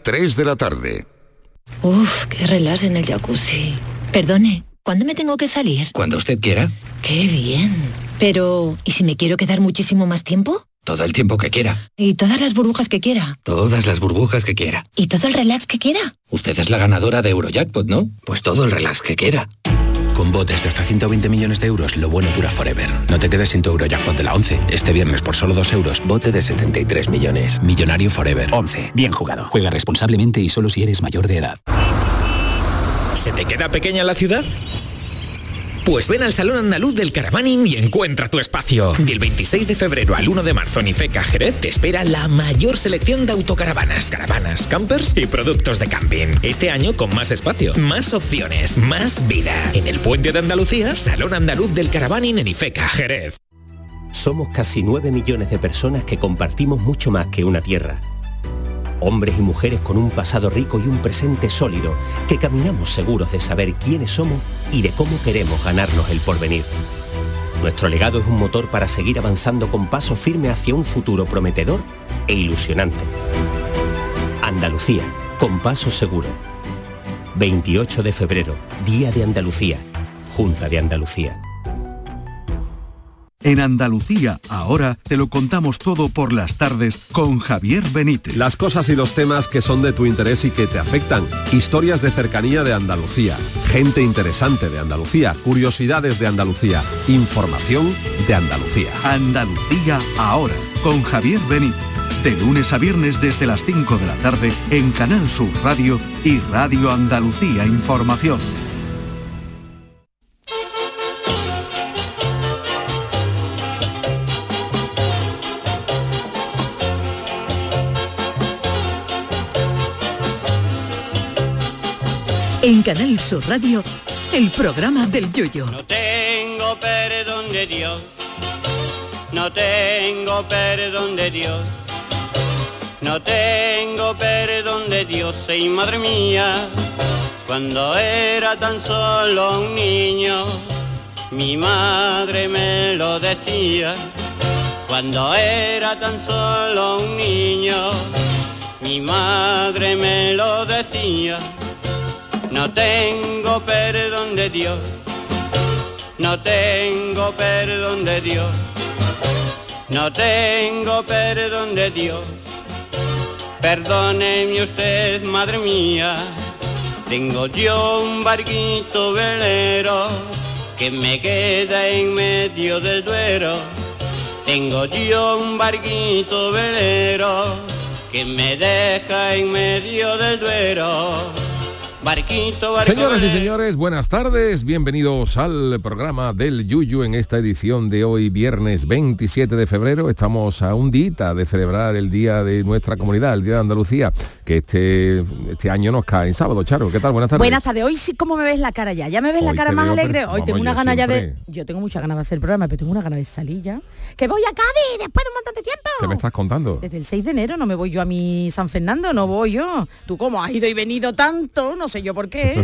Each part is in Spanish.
3 de la tarde. Uf, qué relax en el jacuzzi. Perdone, ¿cuándo me tengo que salir? Cuando usted quiera. ¡Qué bien! Pero, ¿y si me quiero quedar muchísimo más tiempo? Todo el tiempo que quiera. ¿Y todas las burbujas que quiera? Todas las burbujas que quiera. ¿Y todo el relax que quiera? Usted es la ganadora de Eurojackpot, ¿no? Pues todo el relax que quiera. Con botes de hasta 120 millones de euros, lo bueno dura forever. No te quedes sin tu Eurojackpot de la 11. Este viernes por solo 2 euros, bote de 73 millones. Millonario forever. 11. Bien jugado. Juega responsablemente y solo si eres mayor de edad. ¿Se te queda pequeña la ciudad? Pues ven al Salón Andaluz del Caravaning y encuentra tu espacio. Del 26 de febrero al 1 de marzo en Ifeca, Jerez, te espera la mayor selección de autocaravanas, caravanas, campers y productos de camping. Este año con más espacio, más opciones, más vida. En el Puente de Andalucía, Salón Andaluz del Caravaning en Ifeca, Jerez. Somos casi 9 millones de personas que compartimos mucho más que una tierra. Hombres y mujeres con un pasado rico y un presente sólido, que caminamos seguros de saber quiénes somos y de cómo queremos ganarnos el porvenir. Nuestro legado es un motor para seguir avanzando con paso firme hacia un futuro prometedor e ilusionante. Andalucía, con paso seguro. 28 de febrero, Día de Andalucía, Junta de Andalucía. En Andalucía, ahora, te lo contamos todo por las tardes con Javier Benítez. Las cosas y los temas que son de tu interés y que te afectan. Historias de cercanía de Andalucía. Gente interesante de Andalucía. Curiosidades de Andalucía. Información de Andalucía. Andalucía, ahora, con Javier Benítez. De lunes a viernes desde las 5 de la tarde en Canal Sur Radio y Radio Andalucía Información. En Canal Sur Radio, el programa del Yoyo. No tengo perdón de Dios, no tengo perdón de Dios, no tengo perdón de Dios, y madre mía, cuando era tan solo un niño, mi madre me lo decía. Cuando era tan solo un niño, mi madre me lo decía. No tengo perdón de Dios, no tengo perdón de Dios, no tengo perdón de Dios. Perdóneme usted, madre mía, tengo yo un barquito velero que me queda en medio del Duero. Tengo yo un barquito velero que me deja en medio del Duero. Barquito, Señoras y señores, buenas tardes, bienvenidos al programa del Yuyu en esta edición de hoy, viernes 27 de febrero. Estamos a un día de celebrar el día de nuestra comunidad, el Día de Andalucía, que este año nos cae en sábado. Charo, ¿qué tal? Buenas tardes. Buenas tardes. Hoy sí, ¿cómo me ves la cara ya? ¿Ya me ves la cara más alegre? Hoy tengo una gana ya de... Yo tengo muchas ganas de hacer el programa, pero tengo una gana de salir ya. Que voy a Cádiz después de un montón de tiempo. ¿Qué me estás contando? Desde el 6 de enero no me voy yo a mi San Fernando, no voy yo. ¿Tú cómo has ido y venido tanto? No sé yo por qué.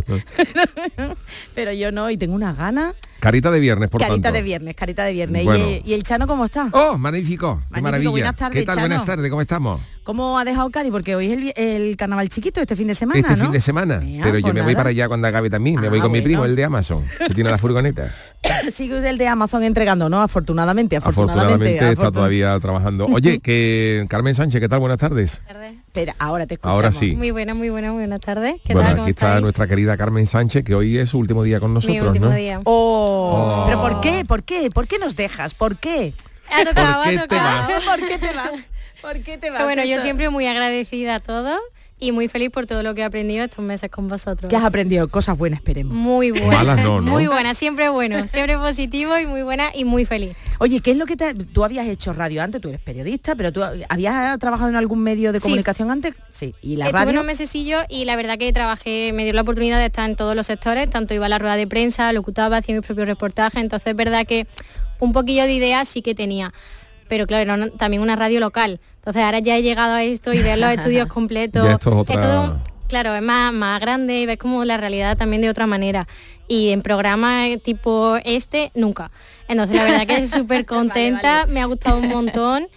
Pero yo no, y tengo una gana. Carita de viernes, por carita tanto. Carita de viernes. Bueno. ¿Y el Chano cómo está? ¡Oh, magnífico! ¡Qué maravilla! Buenas tardes, ¿Qué tal? Chano. Buenas tardes, ¿cómo estamos? ¿Cómo ha dejado Cádiz? Porque hoy es el carnaval chiquito, este fin de semana, Este ¿no? fin de semana. Mira, pero yo pues me voy para allá cuando acabe también. Me voy con mi primo, el de Amazon, que tiene la furgoneta. Sigue el de Amazon entregando, ¿no? Afortunadamente está todavía trabajando. Oye, que Carmen Sánchez, ¿qué tal? Buenas tardes. Espera, ahora te escuchamos. Ahora sí. Muy buenas tardes. ¿Qué bueno, tal? aquí está nuestra querida Carmen Sánchez, que hoy es su último día con nosotros, Mi último ¿no? día. Oh. ¿Pero por qué? ¿Por qué? ¿Por qué nos dejas? ¿Por qué? Ha tocado, ¿Por qué te vas? ¿Por qué te vas? ¿Por qué te vas? Bueno, yo Eso. siempre muy agradecida a todos y muy feliz por todo lo que he aprendido estos meses con vosotros. ¿Qué has aprendido? Cosas buenas, esperemos. Muy buenas. Malas no, ¿no? Muy buenas, siempre bueno, siempre positivo y muy buena y muy feliz. Oye, ¿qué es lo que tú habías hecho radio antes? Tú eres periodista, pero tú habías trabajado en algún medio de comunicación antes? Sí. ¿Y la Estuve radio? unos mesecillos y la verdad que trabajé, me dio la oportunidad de estar en todos los sectores, tanto iba a la rueda de prensa, locutaba, hacía mis propios reportajes, entonces es verdad que un poquillo de ideas sí que tenía. Pero claro, también una radio local. Entonces ahora ya he llegado a esto y ver los estudios completos. Ya esto es otra... Es todo, claro, es más grande y ves como la realidad también de otra manera. Y en programas tipo nunca. Entonces la verdad que súper contenta, vale. Me ha gustado un montón.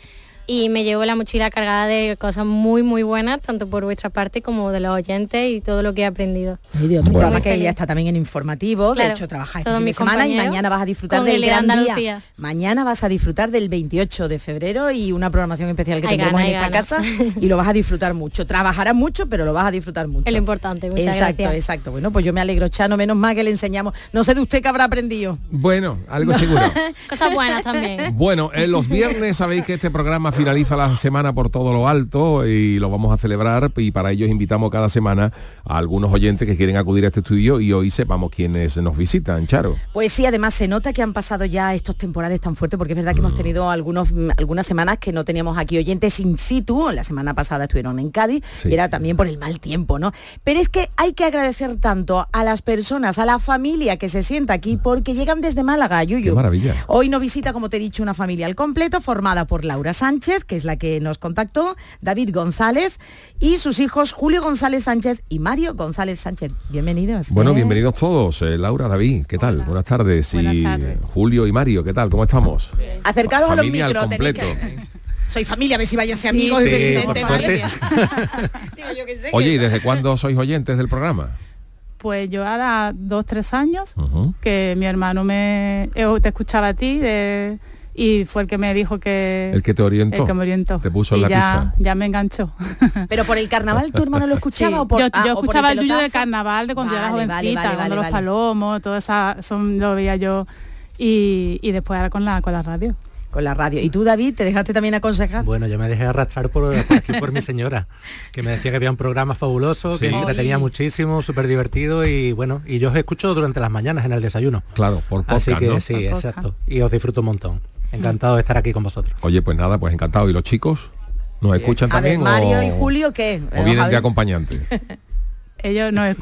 y me llevo la mochila cargada de cosas muy muy buenas, tanto por vuestra parte como de los oyentes y todo lo que he aprendido. Y de otro programa que ella está también en informativo, claro, de hecho trabaja este todos fin de mis semana y compañeros mañana vas a disfrutar con del el de gran Andalucía. día. Mañana vas a disfrutar del 28 de febrero y una programación especial que Hay tendremos gana, en esta hay casa y lo vas a disfrutar mucho. Trabajarás mucho, pero lo vas a disfrutar mucho. Es lo importante, muchas exacto, gracias. exacto. Bueno, pues yo me alegro, Chano, menos mal que le enseñamos. No sé de usted qué habrá aprendido. Bueno, algo seguro. Cosas buenas también. Bueno, los viernes sabéis que este programa finaliza la semana por todo lo alto y lo vamos a celebrar, y para ello invitamos cada semana a algunos oyentes que quieren acudir a este estudio y hoy sepamos quiénes nos visitan, Charo. Pues sí, además se nota que han pasado ya estos temporales tan fuertes, porque es verdad que hemos tenido algunas semanas que no teníamos aquí oyentes in situ. La semana pasada estuvieron en Cádiz, y era también por el mal tiempo, ¿no? Pero es que hay que agradecer tanto a las personas, a la familia que se sienta aquí, porque llegan desde Málaga, Yuyu. Qué maravilla. Hoy nos visita, como te he dicho, una familia al completo, formada por Laura Sánchez, que es la que nos contactó, David González y sus hijos Julio González Sánchez y Mario González Sánchez. Bienvenidos. Bueno, bienvenidos todos. Laura, David, ¿qué tal? Buenas tardes. Y Julio y Mario, ¿qué tal? ¿Cómo estamos? Acercados a los Familia al micros. completo. Soy familia, a ver si vaya a ser amigos del presidente, ¿vale? Oye, ¿y desde cuándo sois oyentes del programa? Pues yo ahora 2-3 años, que mi hermano te escuchaba a ti y fue el que me dijo que... El que te orientó. El que me orientó. Te puso en la pista. Ya me enganchó. ¿Pero por el carnaval tu hermano lo escuchaba? Sí, o por, yo o escuchaba por el yuyu de carnaval de cuando yo era jovencita, cuando los palomos, todo eso lo veía yo y después ahora con la radio. Con la radio. ¿Y tú, David, te dejaste también aconsejar? Bueno, yo me dejé arrastrar por aquí por mi señora, que me decía que había un programa fabuloso, que me entretenía muchísimo, súper divertido, y bueno, y yo os escucho durante las mañanas en el desayuno. Claro, por podcast, así que ¿no? sí, exacto. Y os disfruto un montón. Encantado de estar aquí con vosotros. Oye, pues nada, pues encantado. ¿Y los chicos nos escuchan también? A ver, Mario y Julio, ¿qué? ¿O vienen de acompañantes? ellos no,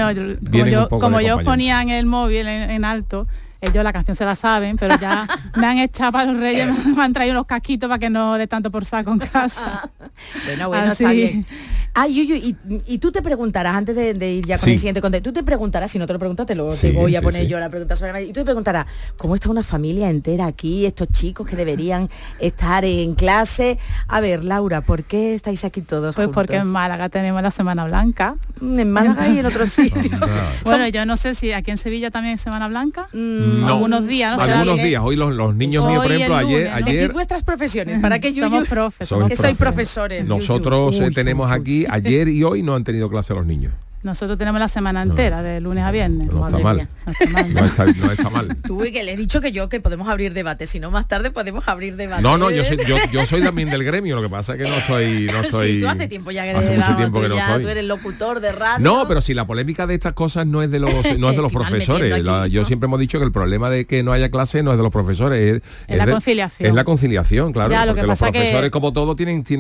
como yo ponía en el móvil en alto, ellos la canción se la saben, pero ya me han echado para los Reyes, me han traído unos casquitos para que no dé tanto por saco en casa. Bueno, está bien. Yuyu, y tú te preguntarás, antes de ir ya con el siguiente contenido, tú te preguntarás, si no te lo preguntas, te voy a poner yo la pregunta sobre y tú te preguntarás, ¿cómo está una familia entera aquí, estos chicos que deberían estar en clase? A ver, Laura, ¿por qué estáis aquí todos Pues juntos? porque en Málaga tenemos la Semana Blanca. En Málaga y en otros sitios. Bueno, yo no sé si aquí en Sevilla también es Semana Blanca. No, algunos días, ¿no? Algunos días. Hoy los niños míos, por ejemplo, ayer... Decid vuestras profesiones, para que somos profes. Que sois profesores. Nosotros tenemos aquí, ayer y hoy no han tenido clase los niños. Nosotros tenemos la semana entera, de lunes a viernes. No está mal. No está mal. Tú, que le he dicho que podemos abrir debate, si no más tarde podemos abrir debate. No, yo soy también del gremio, lo que pasa es que no estoy... Sí, tú hace tiempo ya que hace mucho tiempo que no estoy. Tú eres locutor de radio. No, pero si la polémica de estas cosas no es de los profesores. Yo siempre hemos dicho que el problema de que no haya clase no es de los profesores, es la conciliación. Es la conciliación, claro, ya, porque los profesores como todo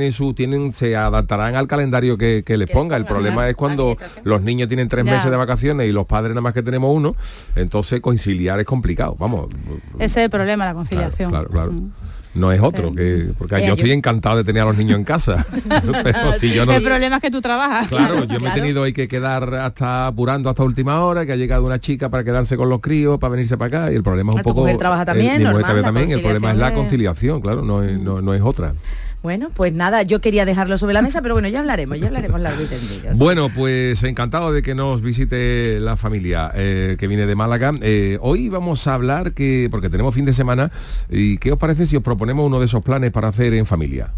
se adaptarán al calendario que les ponga. El problema es cuando los niños tienen 3 meses de vacaciones y los padres nada más que tenemos uno, entonces conciliar es complicado, vamos. Ese es el problema, la conciliación. Claro. No es otro, porque yo estoy encantado de tener a los niños en casa. Pero si yo no... El problema es que tú trabajas. Claro, yo me he tenido hoy que quedar apurando hasta última hora, que ha llegado una chica para quedarse con los críos, para venirse para acá, y el problema es un poco... Tu mujer trabaja también, normal, también, el problema es la conciliación, claro, no es otra. Bueno, pues nada, yo quería dejarlo sobre la mesa, pero bueno, ya hablaremos largo y tendido. Bueno, pues encantado de que nos visite la familia que viene de Málaga. Hoy vamos a hablar, porque tenemos fin de semana, y ¿qué os parece si os proponemos uno de esos planes para hacer en familia?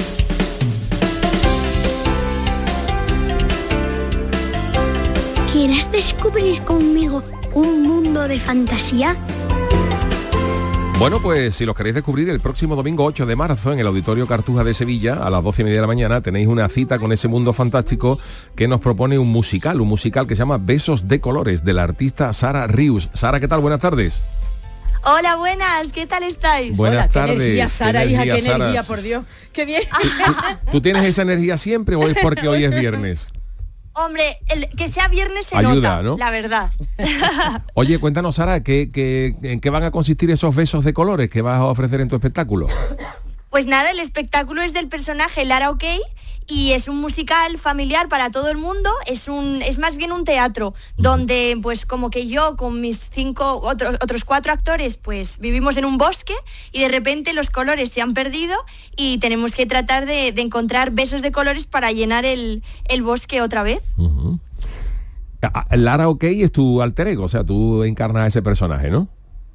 ¿Quieres descubrir conmigo un mundo de fantasía? Bueno, pues si los queréis descubrir, el próximo domingo 8 de marzo en el Auditorio Cartuja de Sevilla, a las 12:30 de la mañana, tenéis una cita con ese mundo fantástico que nos propone un musical que se llama Besos de Colores, de la artista Sara Rius. Sara, ¿qué tal? Buenas tardes. Hola, buenas, ¿qué tal estáis? Buenas tardes. Qué energía, Sara, qué energía, Sara. por Dios. Qué bien. ¿Tú tienes esa energía siempre o es porque hoy es viernes? Hombre, que sea viernes se ayuda, nota, ¿no? La verdad. Oye, cuéntanos, Sara, ¿en qué van a consistir esos besos de colores que vas a ofrecer en tu espectáculo? Pues nada, el espectáculo es del personaje Lara O'Kay y es un musical familiar para todo el mundo, es más bien un teatro, donde pues como que yo con mis otros 4 actores pues vivimos en un bosque y de repente los colores se han perdido y tenemos que tratar de encontrar besos de colores para llenar el bosque otra vez. Uh-huh. Lara OK es tu alter ego, o sea, tú encarnas a ese personaje, ¿no?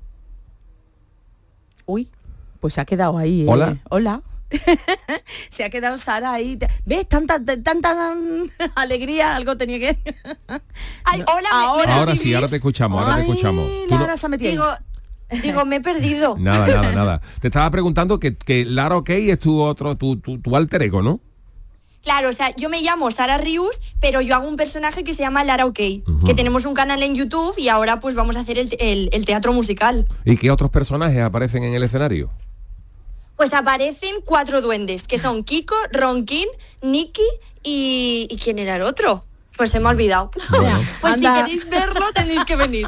Uy, pues se ha quedado ahí. Hola. Hola. Se ha quedado Sara ahí. ¿Ves? Tanta alegría, algo tenía que... Ay, hola, ahora sí, ahora te escuchamos, Ay, te escuchamos. Lara se ha metido. Digo, me he perdido. Nada. Te estaba preguntando que Lara OK es tu alter ego, ¿no? Claro, o sea, yo me llamo Sara Rius, pero yo hago un personaje que se llama Lara OK, que tenemos un canal en YouTube y ahora pues vamos a hacer el teatro musical. ¿Y qué otros personajes aparecen en el escenario? Pues aparecen 4 duendes, que son Kiko, Ronquín, Nicky y ¿quién era el otro? Pues se me ha olvidado. Bueno, pues anda. Si queréis verlo tenéis que venir.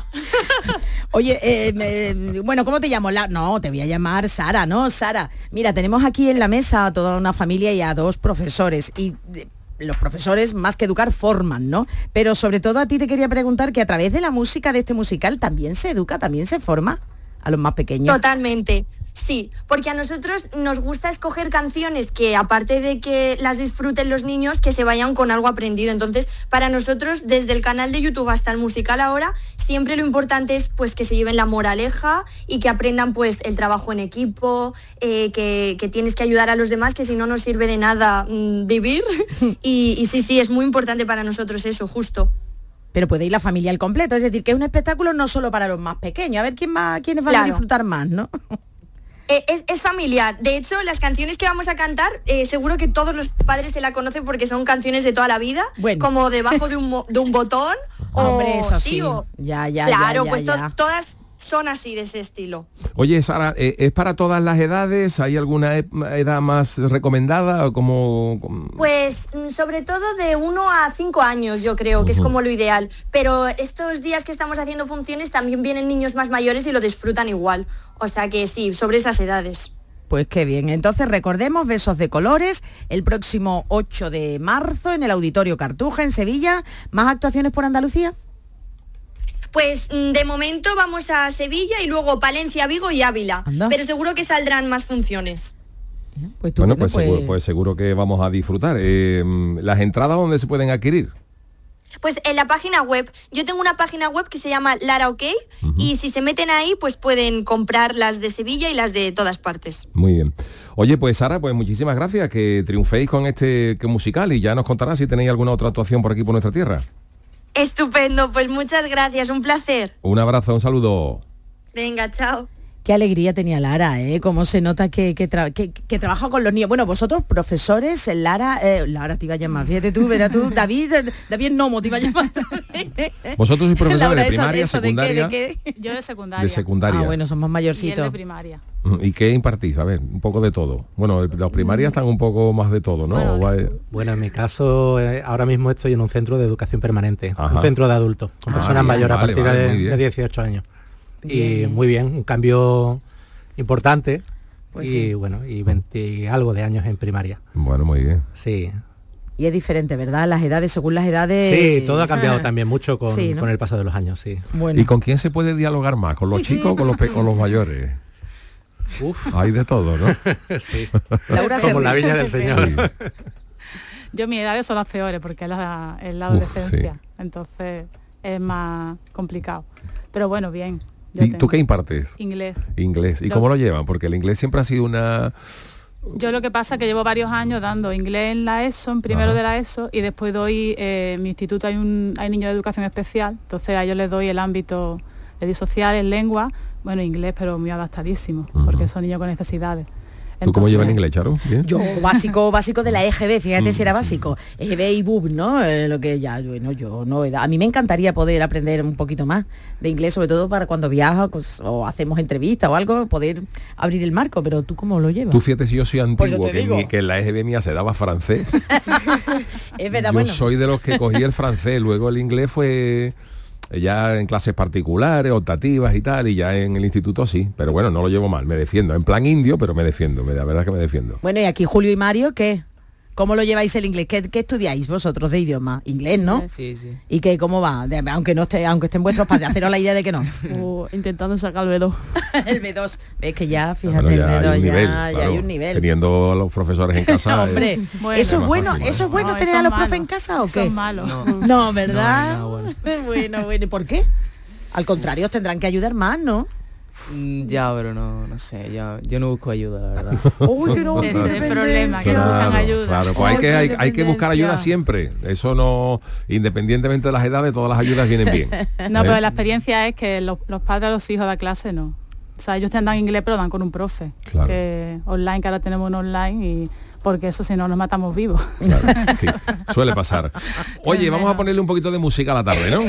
Oye, bueno, ¿cómo te llamo? No, te voy a llamar Sara, ¿no? Sara, mira, tenemos aquí en la mesa a toda una familia y a 2 profesores y... los profesores más que educar forman, ¿no? Pero sobre todo a ti te quería preguntar que a través de la música de este musical también se educa, también se forma a los más pequeños. Totalmente. Sí, porque a nosotros nos gusta escoger canciones que, aparte de que las disfruten los niños, que se vayan con algo aprendido. Entonces, para nosotros, desde el canal de YouTube hasta el musical ahora, siempre lo importante es pues que se lleven la moraleja y que aprendan pues el trabajo en equipo, que tienes que ayudar a los demás, que si no, no sirve de nada vivir. Y sí, es muy importante para nosotros eso, justo. Pero puede ir la familia al completo, es decir, que es un espectáculo no solo para los más pequeños, a ver quiénes van a disfrutar más, ¿no? Es familiar. De hecho, las canciones que vamos a cantar, seguro que todos los padres se la conocen porque son canciones de toda la vida, como Debajo de un botón. Hombre, eso sí. Ya. Claro, pues todas son así, de ese estilo. Oye, Sara, ¿es para todas las edades? ¿Hay alguna edad más recomendada? Pues sobre todo de 1 a 5 años, yo creo, que es como lo ideal. Pero estos días que estamos haciendo funciones también vienen niños más mayores y lo disfrutan igual. O sea que sí, sobre esas edades. Pues qué bien. Entonces recordemos, Besos de Colores, el próximo 8 de marzo en el Auditorio Cartuja, en Sevilla. ¿Más actuaciones por Andalucía? Pues de momento vamos a Sevilla y luego Palencia, Vigo y Ávila. Anda. Pero seguro que saldrán más funciones. Pues seguro que vamos a disfrutar. ¿Las entradas dónde se pueden adquirir? Pues en la página web. Yo tengo una página web que se llama Lara OK y si se meten ahí pues pueden comprar las de Sevilla y las de todas partes. Muy bien. Oye, pues Sara, pues muchísimas gracias, que triunféis con este musical y ya nos contarás si tenéis alguna otra actuación por aquí por nuestra tierra. Estupendo, pues muchas gracias, un placer. Un abrazo, un saludo. Venga, chao. Qué alegría tenía Lara, ¿eh? Cómo se nota que trabaja con los niños. Bueno, vosotros, profesores, Lara te iba a llamar, fíjate tú, verás tú, David Nomo te iba a llamar. Vosotros sois profesores de primaria, secundaria. ¿De qué? Yo de secundaria. De secundaria. Ah, bueno, son más mayorcitos. Y él de primaria. ¿Y qué impartís? A ver, un poco de todo. Bueno, los primarias están un poco más de todo, ¿no? Bueno, en mi caso, ahora mismo estoy en un centro de educación permanente, un centro de adultos, con personas mayores a partir de 18 años. Y muy bien, un cambio importante, pues y bueno, y 20 y algo de años en primaria. Bueno, muy bien. Sí. Y es diferente, ¿verdad? Las edades, según las edades... Sí, todo ha cambiado también mucho con el paso de los años, sí. Bueno. ¿Y con quién se puede dialogar más? ¿Con los chicos o con los mayores? Hay de todo, ¿no? Sí. Laura como la viña del Señor. Sí. Yo mis edades son las peores porque es la adolescencia, entonces es más complicado. Pero bueno, bien. ¿Y tú qué impartes? Inglés. ¿Y cómo lo llevan? Porque el inglés siempre ha sido una... Yo lo que pasa es que llevo varios años dando inglés en la ESO, en primero de la ESO, y después doy, en mi instituto hay niños de educación especial, entonces a ellos les doy el ámbito, les doy social, en lengua, bueno, inglés, pero muy adaptadísimo, porque son niños con necesidades. ¿Tú cómo llevas el inglés, Charo? ¿Bien? Yo básico de la EGB, fíjate si era básico. EGB y BUB, ¿no? Lo que ya, bueno, yo no... A mí me encantaría poder aprender un poquito más de inglés, sobre todo para cuando viajo o hacemos entrevistas o algo, poder abrir el marco, pero ¿tú cómo lo llevas? Tú fíjate si yo soy antiguo, que en la EGB mía se daba francés. Es verdad, yo soy de los que cogí el francés, luego el inglés fue... ya en clases particulares, optativas y tal, y ya en el instituto sí, pero bueno, no lo llevo mal, me defiendo, en plan indio, pero me defiendo, la verdad que me defiendo. Bueno, y aquí Julio y Mario, ¿qué? ¿Cómo lo lleváis el inglés? ¿Qué estudiáis vosotros de idioma? Inglés, ¿no? Sí, sí. ¿Y cómo va? Aunque estén vuestros padres, haceros la idea de que no. Intentando sacar el B2. El B2. Ves que ya, fíjate, ya el B2 hay un nivel, ya claro, hay un nivel. Teniendo a los profesores en casa. Hombre, ¿eso es bueno? Fácil, ¿eso es bueno tener a los profes en casa o qué? Eso es malo. No, ¿verdad? Bueno. ¿Y por qué? Al contrario, os tendrán que ayudar más, ¿no? Ya, pero no sé, yo no busco ayuda, la verdad. Ese es el problema, que no buscan ayuda. Claro, pues hay que buscar ayuda siempre. Eso no, independientemente de las edades, todas las ayudas vienen bien. No, pero la experiencia es que los padres a los hijos de clase no. O sea, ellos te dan inglés, pero dan con un profe. Claro. Online, que ahora tenemos un online, y porque eso si no nos matamos vivos. Claro, sí, suele pasar. Oye, vamos a ponerle un poquito de música a la tarde, ¿no?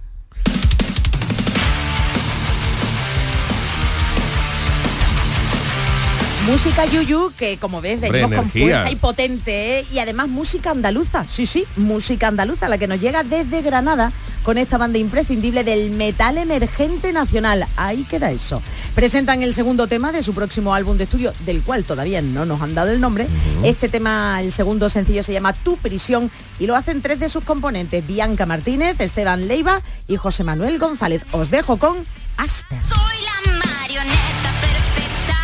Música Yuyu, que como ves venimos con fuerza y potente, ¿eh? Y además música andaluza, sí, música andaluza, la que nos llega desde Granada con esta banda imprescindible del metal emergente nacional. Ahí queda eso. Presentan el segundo tema de su próximo álbum de estudio, del cual todavía no nos han dado el nombre. Este tema, el segundo sencillo, se llama Tu Prisión y lo hacen 3 de sus componentes: Bianca Martínez, Esteban Leiva y José Manuel González. Os dejo con Aster. Soy la marioneta perfecta.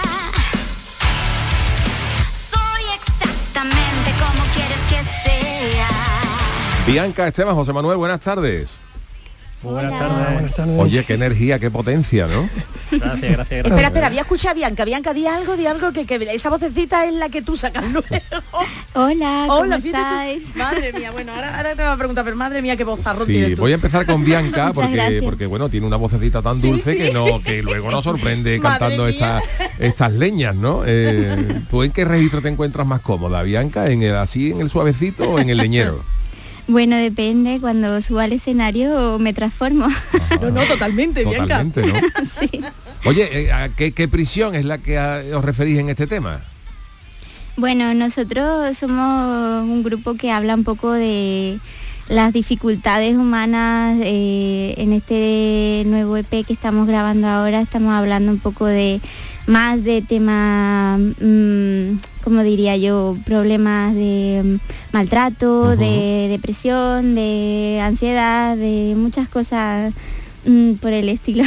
Exactamente como quieres que sea. Bianca, Esteban, José Manuel, buenas tardes. Buenas tardes. Oye, qué energía, qué potencia, ¿no? Gracias. Espera, voy a escuchar a Bianca. Bianca, di algo que esa vocecita es la que tú sacas luego. Hola, ¿cómo estáis? Madre mía, bueno, ahora te va a preguntar, pero madre mía, qué vozarrón sí, tienes tú. Voy a empezar con Bianca porque bueno, tiene una vocecita tan dulce que luego nos sorprende cantando estas leñas, ¿no? ¿Tú en qué registro te encuentras más cómoda, Bianca? ¿En el suavecito o en el leñero? Bueno, depende, cuando subo al escenario me transformo. No, totalmente, Bianca. ¿No? Sí. Oye, ¿a qué prisión es la que os referís en este tema? Bueno, nosotros somos un grupo que habla un poco de las dificultades humanas. En este nuevo EP que estamos grabando ahora estamos hablando un poco más de temas, como diría yo, problemas de maltrato, de depresión, de ansiedad, de muchas cosas por el estilo.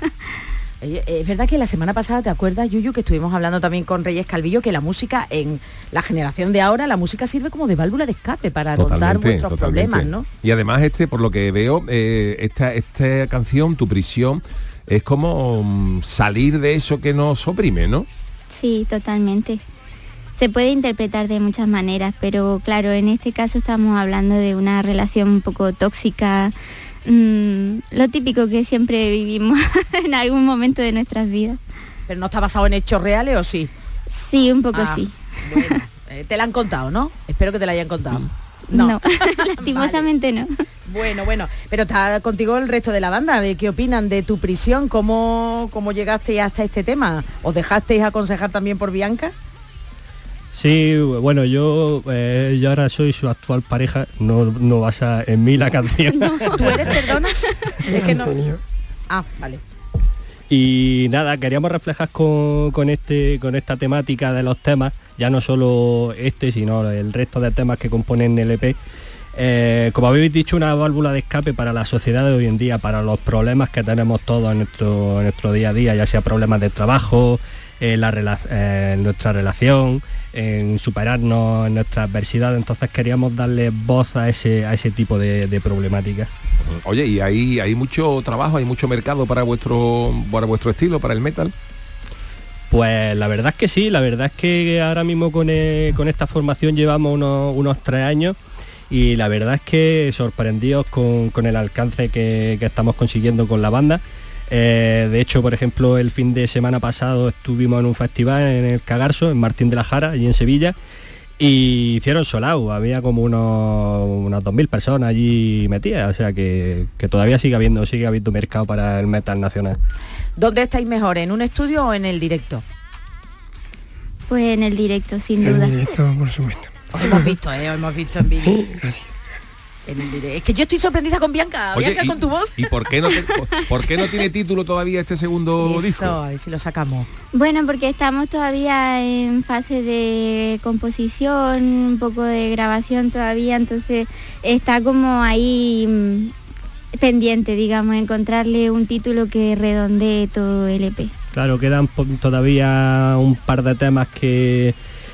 Es verdad que la semana pasada, ¿te acuerdas, Yuyu, que estuvimos hablando también con Reyes Calvillo, que la música en la generación de ahora, la música sirve como de válvula de escape para contar vuestros problemas, ¿no? Y además por lo que veo, esta canción, Tu Prisión, es como salir de eso que nos oprime, ¿no? Sí, totalmente. Se puede interpretar de muchas maneras, pero claro, en este caso estamos hablando de una relación un poco tóxica, lo típico que siempre vivimos en algún momento de nuestras vidas. ¿Pero no está basado en hechos reales o sí? Sí, un poco sí. Bueno, te la han contado, ¿no? Espero que te la hayan contado. No. Lastimosamente vale. No. Bueno, pero está contigo el resto de la banda. ¿Qué opinan de Tu Prisión? ¿Cómo llegasteis hasta este tema? ¿Os dejasteis aconsejar también por Bianca? Sí, bueno, yo ahora soy su actual pareja, no basa en mí la canción. No. ¿Tú eres, perdona? Es que no. Vale. Y nada, queríamos reflejar con esta temática de los temas, ya no solo sino el resto de temas que componen el EP. Como habéis dicho, una válvula de escape para la sociedad de hoy en día, para los problemas que tenemos todos en nuestro día a día, ya sea problemas de trabajo, nuestra relación, en superarnos en nuestra adversidad. Entonces queríamos darle voz a ese tipo de problemática. Oye, ¿y hay mucho trabajo, hay mucho mercado para vuestro estilo, para el metal? Pues la verdad es que sí, la verdad es que ahora mismo con esta formación llevamos unos 3 años y la verdad es que sorprendidos con el alcance que estamos consiguiendo con la banda. De hecho, por ejemplo, el fin de semana pasado estuvimos en un festival en el Cagarso, en Martín de la Jara, allí en Sevilla, y hicieron sold out, había como unas 2.000 personas allí metidas, o sea que todavía sigue habiendo mercado para el metal nacional. ¿Dónde estáis mejor, en un estudio o en el directo? Pues en el directo, sin duda. En el directo, por supuesto. Os hemos visto en vídeo. Sí, gracias. Es que yo estoy sorprendida con Bianca. Oye, Bianca, con tu voz. ¿Y por qué no tiene título todavía este segundo disco? Eso, a ver si lo sacamos. Bueno, porque estamos todavía en fase de composición, un poco de grabación todavía, entonces está como ahí pendiente, digamos, encontrarle un título que redondee todo el EP. Claro, quedan todavía un par de temas que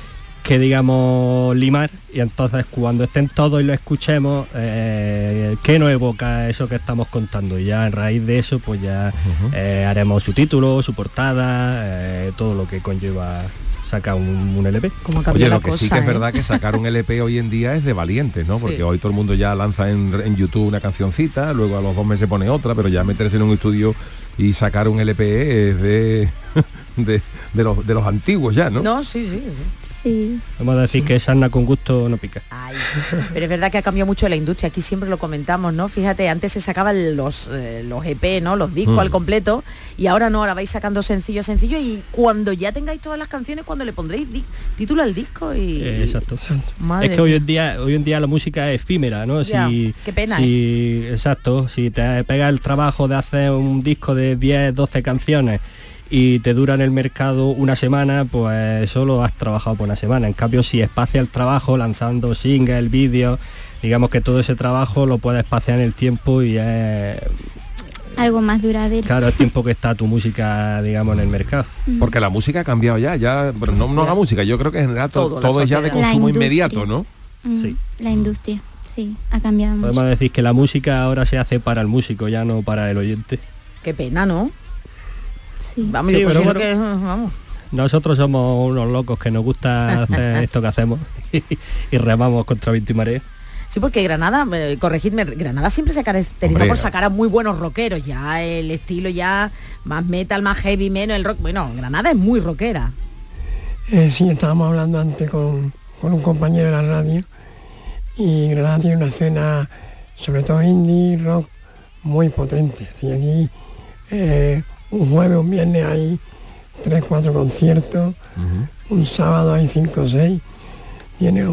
digamos limar, y entonces cuando estén todos y lo escuchemos, ¿qué nos evoca eso que estamos contando? Y ya en raíz de eso pues ya haremos su título, su portada, todo lo que conlleva sacar un LP. Oye, lo que sí que es verdad que sacar un LP hoy en día es de valientes, ¿no? Porque hoy todo el mundo ya lanza en YouTube una cancioncita, luego a los 2 meses pone otra, pero ya meterse en un estudio y sacar un LP es de los antiguos ya, ¿no? No, sí. Vamos a decir que sarna con gusto no pica. Ay, pero es verdad que ha cambiado mucho la industria, aquí siempre lo comentamos, ¿no? Fíjate, antes se sacaban los EP, ¿no? Los discos al completo, y ahora no, ahora vais sacando sencillo, y cuando ya tengáis todas las canciones, cuando le pondréis título al disco y... Exacto. Es que hoy en día la música es efímera, ¿no? Ya, qué pena, Exacto, si te pega el trabajo de hacer un disco de 10, 12 canciones y te dura en el mercado una semana, pues solo has trabajado por una semana. En cambio, si espacia el trabajo lanzando singles, vídeos, digamos que todo ese trabajo lo puedes espaciar en el tiempo y es algo más duradero. Claro, el tiempo que está tu música, digamos, en el mercado. Porque la música ha cambiado ya, pero no la música, yo creo que en general todo es ya de consumo inmediato, ¿no? Sí. La industria, sí, ha cambiado mucho. Podemos decir que la música ahora se hace para el músico, ya no para el oyente. Qué pena, ¿no? Sí. Vamos, yo prefiero que... Vamos. Nosotros somos unos locos que nos gusta hacer esto que hacemos y remamos contra viento y marea. Sí, porque Granada, corregidme, Granada siempre se caracteriza por sacar a muy buenos rockeros, ya el estilo ya más metal, más heavy, menos el rock. Bueno, Granada es muy rockera. Sí, estábamos hablando antes con un compañero de la radio, y Granada tiene una escena, sobre todo indie, rock, muy potente. Y aquí un jueves, un viernes hay 3, 4 conciertos, un sábado hay 5 o 6, tiene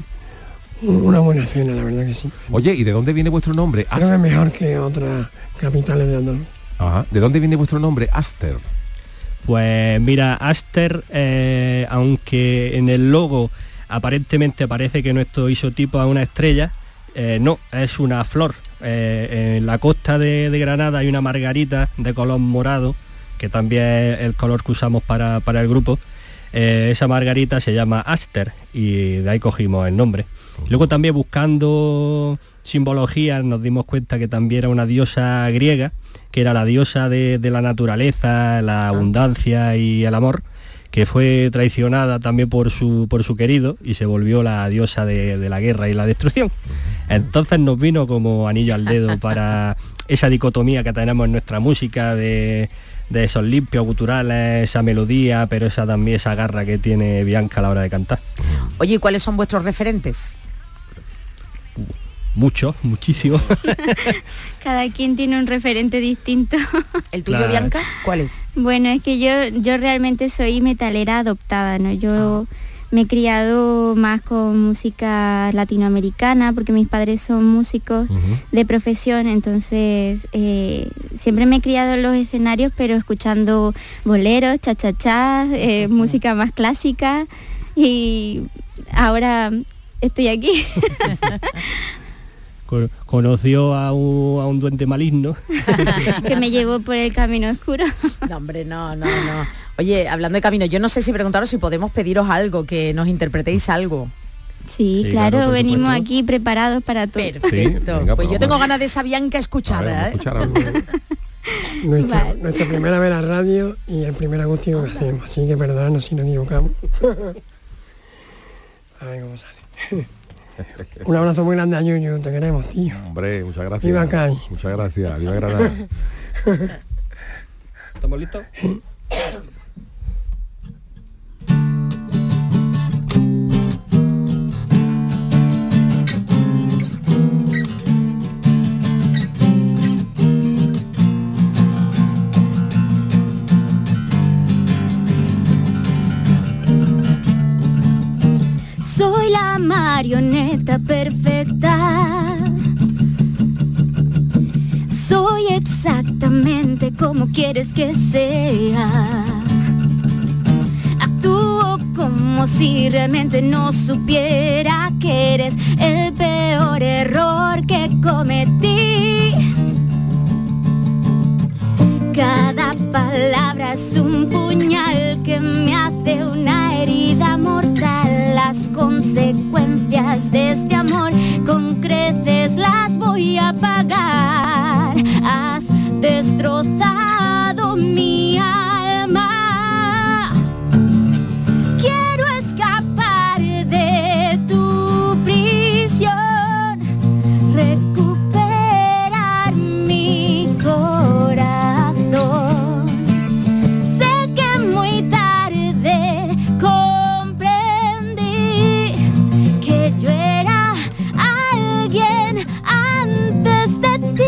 una buena escena, la verdad que sí. Oye, ¿y de dónde viene vuestro nombre? Creo que es mejor que otras capitales de Andalucía. Ajá. ¿De dónde viene vuestro nombre, Aster? Pues mira, Aster, aunque en el logo aparentemente parece que nuestro isotipo es una estrella, no, es una flor. En la costa de Granada hay una margarita de color morado, que también es el color que usamos para el grupo. Esa margarita se llama Aster y de ahí cogimos el nombre. Luego también buscando simbología nos dimos cuenta que también era una diosa griega, que era la diosa de la naturaleza, la abundancia y el amor, que fue traicionada también por su querido y se volvió la diosa de la guerra y la destrucción. Entonces nos vino como anillo al dedo para esa dicotomía que tenemos en nuestra música de esos limpios guturales, esa melodía, pero también esa garra que tiene Bianca a la hora de cantar. Oye, ¿y cuáles son vuestros referentes? Muchos, muchísimos. Cada quien tiene un referente distinto. ¿El tuyo, claro. Bianca? ¿Cuál es? Bueno, es que yo realmente soy metalera adoptada, ¿no? Yo me he criado más con música latinoamericana porque mis padres son músicos de profesión, entonces siempre me he criado en los escenarios, pero escuchando boleros, cha-cha-cha, música más clásica, y ahora estoy aquí. Conoció a un duende maligno que me llevó por el camino oscuro. No, hombre, no. Oye, hablando de camino, yo no sé si preguntaros si podemos pediros algo, que nos interpretéis algo. Sí, claro, venimos aquí preparados para todo. Perfecto. Sí, venga, pues yo tengo ganas de esa Bianca escuchada. Nuestra primera vez a radio y el primer acústico que hacemos, así que perdonadnos si nos equivocamos. A ver cómo sale. Un abrazo muy grande a Yuyu, te queremos, tío. Hombre, muchas gracias. Viva Cay. Muchas gracias, viva Granada. ¿Estamos listos? Soy la marioneta perfecta exactamente como quieres que sea. Actúo como si realmente no supiera que eres el peor error que cometí. Cada palabra es un puñal que me hace una herida mortal. Las consecuencias de este amor con creces las voy a pagar. Has destrozado mi alma. Quiero escapar de tu prisión, recuperar mi corazón. Sé que muy tarde comprendí que yo era alguien antes de ti.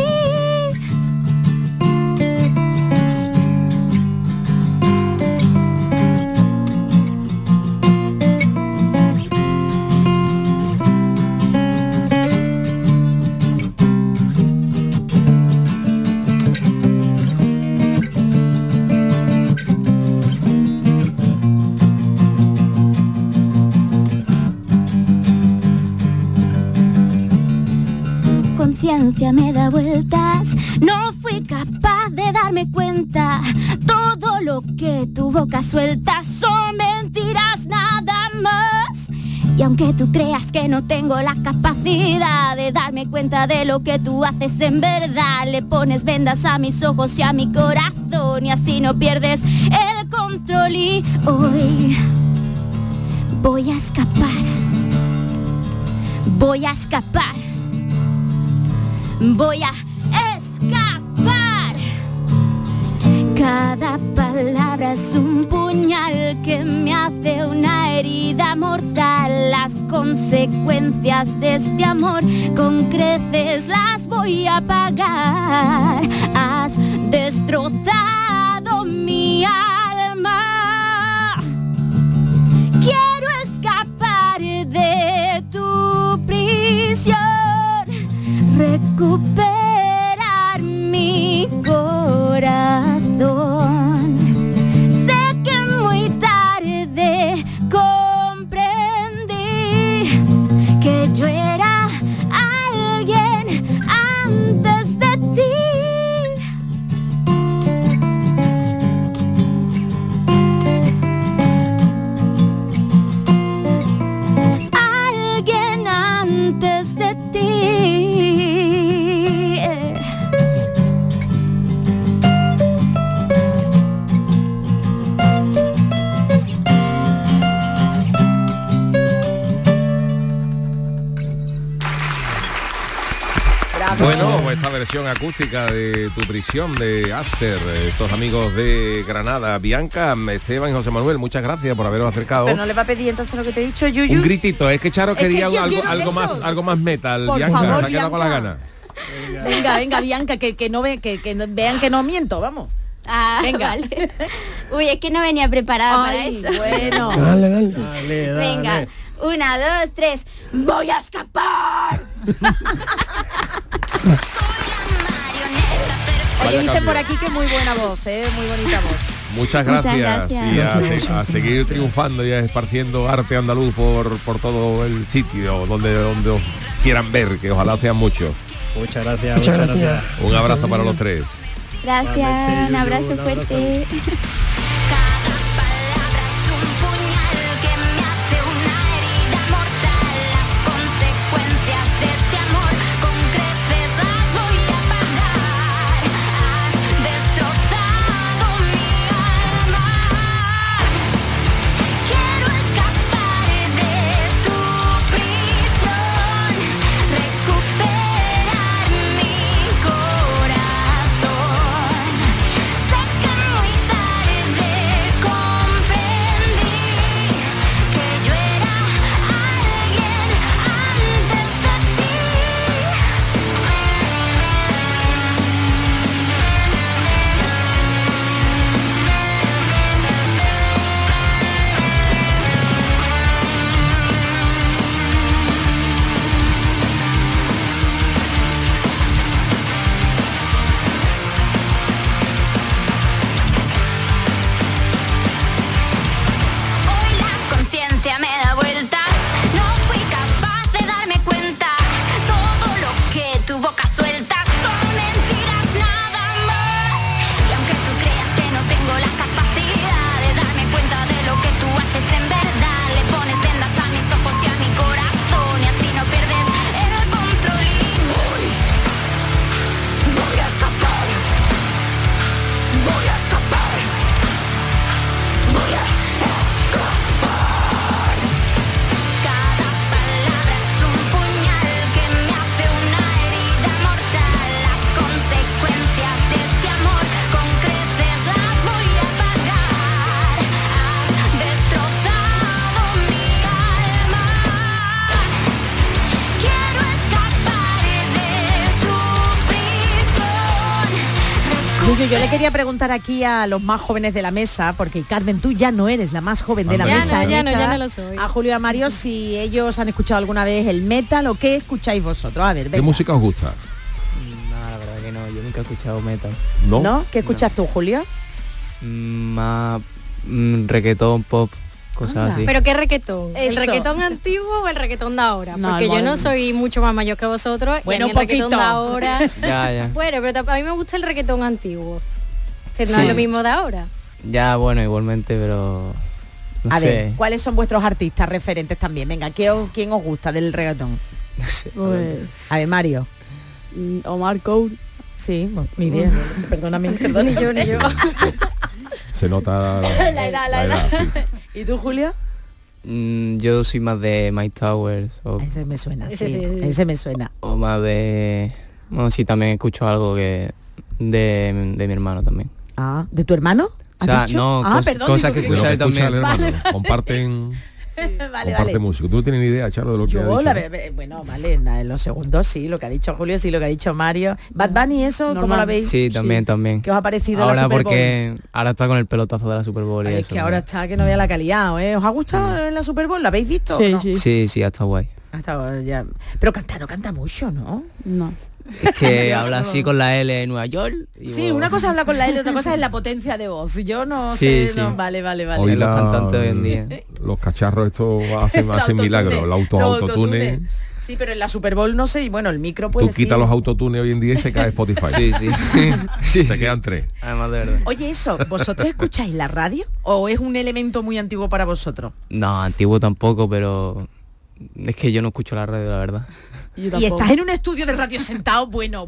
Conciencia me da vueltas, no fui capaz de darme cuenta. Todo lo que tu boca suelta son mentiras nada más. Y aunque tú creas que no tengo la capacidad de darme cuenta de lo que tú haces en verdad, le pones vendas a mis ojos y a mi corazón y así no pierdes el control. Y hoy voy a escapar, voy a escapar. Voy a escapar. Cada palabra es un puñal que me hace una herida mortal. Las consecuencias de este amor con creces las voy a pagar. Has destrozado mi alma. Quiero escapar de tu prisión, recuperar mi corazón. Sé que muy tarde comprendí que yo era alguien antes de ti. Alguien antes de ti. Bueno, esta versión acústica de Tu prisión de Aster, estos amigos de Granada, Bianca, Esteban y José Manuel, muchas gracias por haberos acercado. Pero no le va a pedir entonces lo que te he dicho, Yuyu. Un gritito, es que Charo quería algo más metal. Por Bianca, favor, se ha quedado con la gana. Venga, Bianca, que no vean que no miento, vamos. Ah, venga. Vale. Uy, es que no venía preparada para eso. Bueno. Dale. Venga, 1, 2, 3. ¡Voy a escapar! Oye, viste por aquí que muy buena voz, muy bonita voz. Muchas gracias. Y a seguir triunfando y esparciendo arte andaluz por todo el sitio donde os quieran ver, que ojalá sean muchos. Muchas gracias. Muchas gracias. Un abrazo para los tres. Gracias, un abrazo fuerte. Sé que muy tarde Yo le quería preguntar aquí a los más jóvenes de la mesa, porque Carmen, tú ya no eres la más joven de la mesa. Ya no lo soy. A Julio y a Mario, si ellos han escuchado alguna vez el metal o qué escucháis vosotros. A ver, venga. ¿Qué música os gusta? No, la verdad que no, yo nunca he escuchado metal. ¿No? ¿Qué escuchas tú, Julio? Más reggaetón, pop, cosas así. ¿Pero qué reggaetón? ¿El Eso. reggaetón antiguo o el reggaetón de ahora? No, Porque yo igual. no soy mucho más mayor que vosotros. Bueno, y a mí el reggaetón de ahora... Ya. Bueno, pero a mí me gusta el reggaetón antiguo. Que no Sí. es lo mismo de ahora. Ya, bueno, igualmente, pero... No A sé. ver, ¿cuáles son vuestros artistas referentes también? Venga, ¿quién os gusta del reggaetón? Pues, A ver, Mario. Omar Cour. Sí, bueno, ni idea. Perdóname, perdón. Ni yo. Se nota La edad. sí. ¿Y tú, Julio? Yo soy más de Mike Towers Ese me suena, Ese sí. sí. Ese me suena. o más de... Bueno, sí, también escucho algo que de mi hermano también. Ah, ¿de tu hermano? O sea, ¿Has dicho? no, Perdón, cosas digo que escucha él Escucha también. al hermano, comparten Vale. música. Tú no tienes ni idea, Charo, de lo que ha Yo, dicho. bueno, vale, en los segundos sí, lo que ha dicho Julio, sí, lo que ha dicho Mario. Bad Bunny, eso, ¿cómo Normal. lo veis? Sí, también. ¿Qué os ha parecido la Ahora Super Bowl? porque ahora está con el pelotazo de la Super Bowl y Ay, es eso, que ¿no? ahora está que no vea la calidad, ¿eh? ¿Os ha gustado en la Super Bowl? ¿La habéis visto? Sí, o no? sí. Sí, está guay. Hasta ya. Pero no canta mucho, ¿no? No. Es que habla así con la L de Nueva York. Y Sí, bueno, una cosa habla con la L, otra cosa es la potencia de voz. Yo no Sí, sé, sí. no, vale. Hoy los cantantes hoy en día. Los cacharros estos hacen autotune, milagros. Los los autotune. autotune. Sí, pero en la Super Bowl no sé, y bueno, el micro Tú puede quitas los autotunes hoy en día y se cae Spotify. Sí. Se quedan 3. Además de verdad. Oye, eso, ¿vosotros escucháis la radio? ¿O es un elemento muy antiguo para vosotros? No, antiguo tampoco, pero es que yo no escucho la radio, la verdad. Y estás en un estudio de radio sentado, bueno.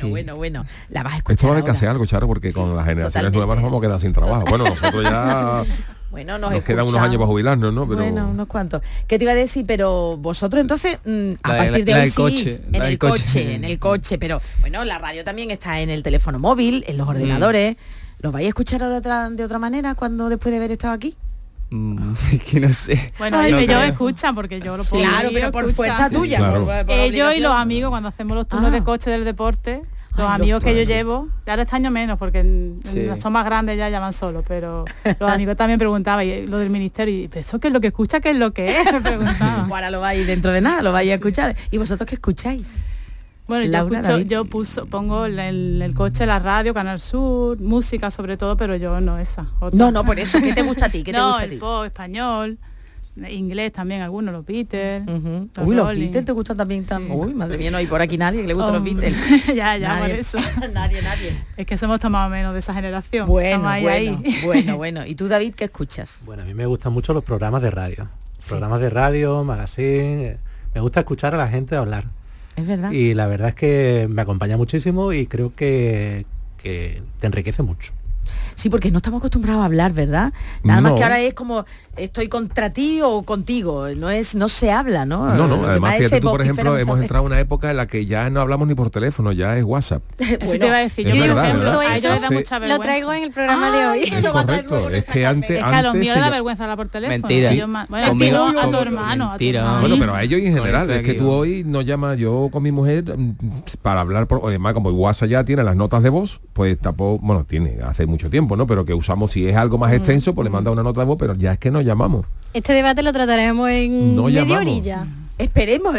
La vas a escuchar Esto va a haber que ahora. hacer algo, Charo, porque con las generaciones totalmente. nuevas nos vamos a quedar sin trabajo. Bueno, nosotros ya Bueno, nos quedan unos años para jubilarnos, ¿no? Pero Bueno, unos cuantos. ¿Qué te iba a decir? Pero vosotros entonces, a partir de la hoy del sí, coche, en la el del coche, coche. en el coche, pero bueno, la radio también está en el teléfono móvil, en los ordenadores. ¿Lo vais a escuchar ahora de otra manera cuando después de haber estado aquí? Es que no sé. Bueno, No ellos creo. escuchan porque yo lo puedo Claro, oír, pero por escuchan. fuerza tuya. Claro. por Ellos y obligación. los amigos cuando hacemos los turnos de coche del deporte, los Ay, amigos los que yo turnos. llevo, ya ahora este año menos porque Sí. son más grandes, ya van solos, pero los amigos también preguntaban y lo del ministerio y ¿pero eso qué es lo que escucha? ¿Qué es lo que es? Me preguntaban. Ahora lo vais dentro de nada, lo vais a escuchar. ¿Y vosotros qué escucháis? Bueno, Laura, David. pongo en el coche la radio, Canal Sur, música sobre todo, pero yo no esa. Otra. No, por eso, ¿qué te gusta a ti? ¿Qué te no, gusta a el ti? pop inglés inglés también, algunos, los Beatles. Uy, los Rolling. Beatles te gustan también. Sí. Uy, madre mía, no hay por aquí nadie que le guste los Hombre, Beatles. ya, por Nadie. eso. nadie. Es que somos más o menos de esa generación. Bueno, Estamos ahí. bueno. ¿Y tú, David, qué escuchas? Bueno, a mí me gustan mucho los programas de radio. Programas de radio, magazine. Me gusta escuchar a la gente hablar. Es verdad. Y la verdad es que me acompaña muchísimo y creo que te enriquece mucho. Sí, porque no estamos acostumbrados a hablar, ¿verdad? Nada más No. que ahora es como estoy contra ti o contigo, no se habla, ¿no? No, Lo además demás fíjate se tú, por vocifera ejemplo, muchas hemos veces. entrado en una época en la que ya no hablamos ni por teléfono, ya es WhatsApp. Eso te iba a decir. Es Yo verdad, por ejemplo, ¿verdad? a ellos les da Entonces- mucha Lo vergüenza. traigo en el programa de hoy. Es correcto, es que antes... Es que a los míos les da se- vergüenza hablar por teléfono. Mentira. Yo bueno, Conmigo- a tu conmigo- hermano. mentira. A tu hermano. Bueno, pero a ellos y en general, Con es que aquí, tú ¿no? hoy nos llamas, yo con mi mujer, para hablar, además como WhatsApp ya tiene las notas de voz, pues tampoco, bueno, tiene hace mucho tiempo, ¿no? Pero que usamos, si es algo más extenso, pues le manda una nota de voz, pero ya es que nos llamamos. Este debate lo trataremos en No media llamamos. orilla. Esperemos.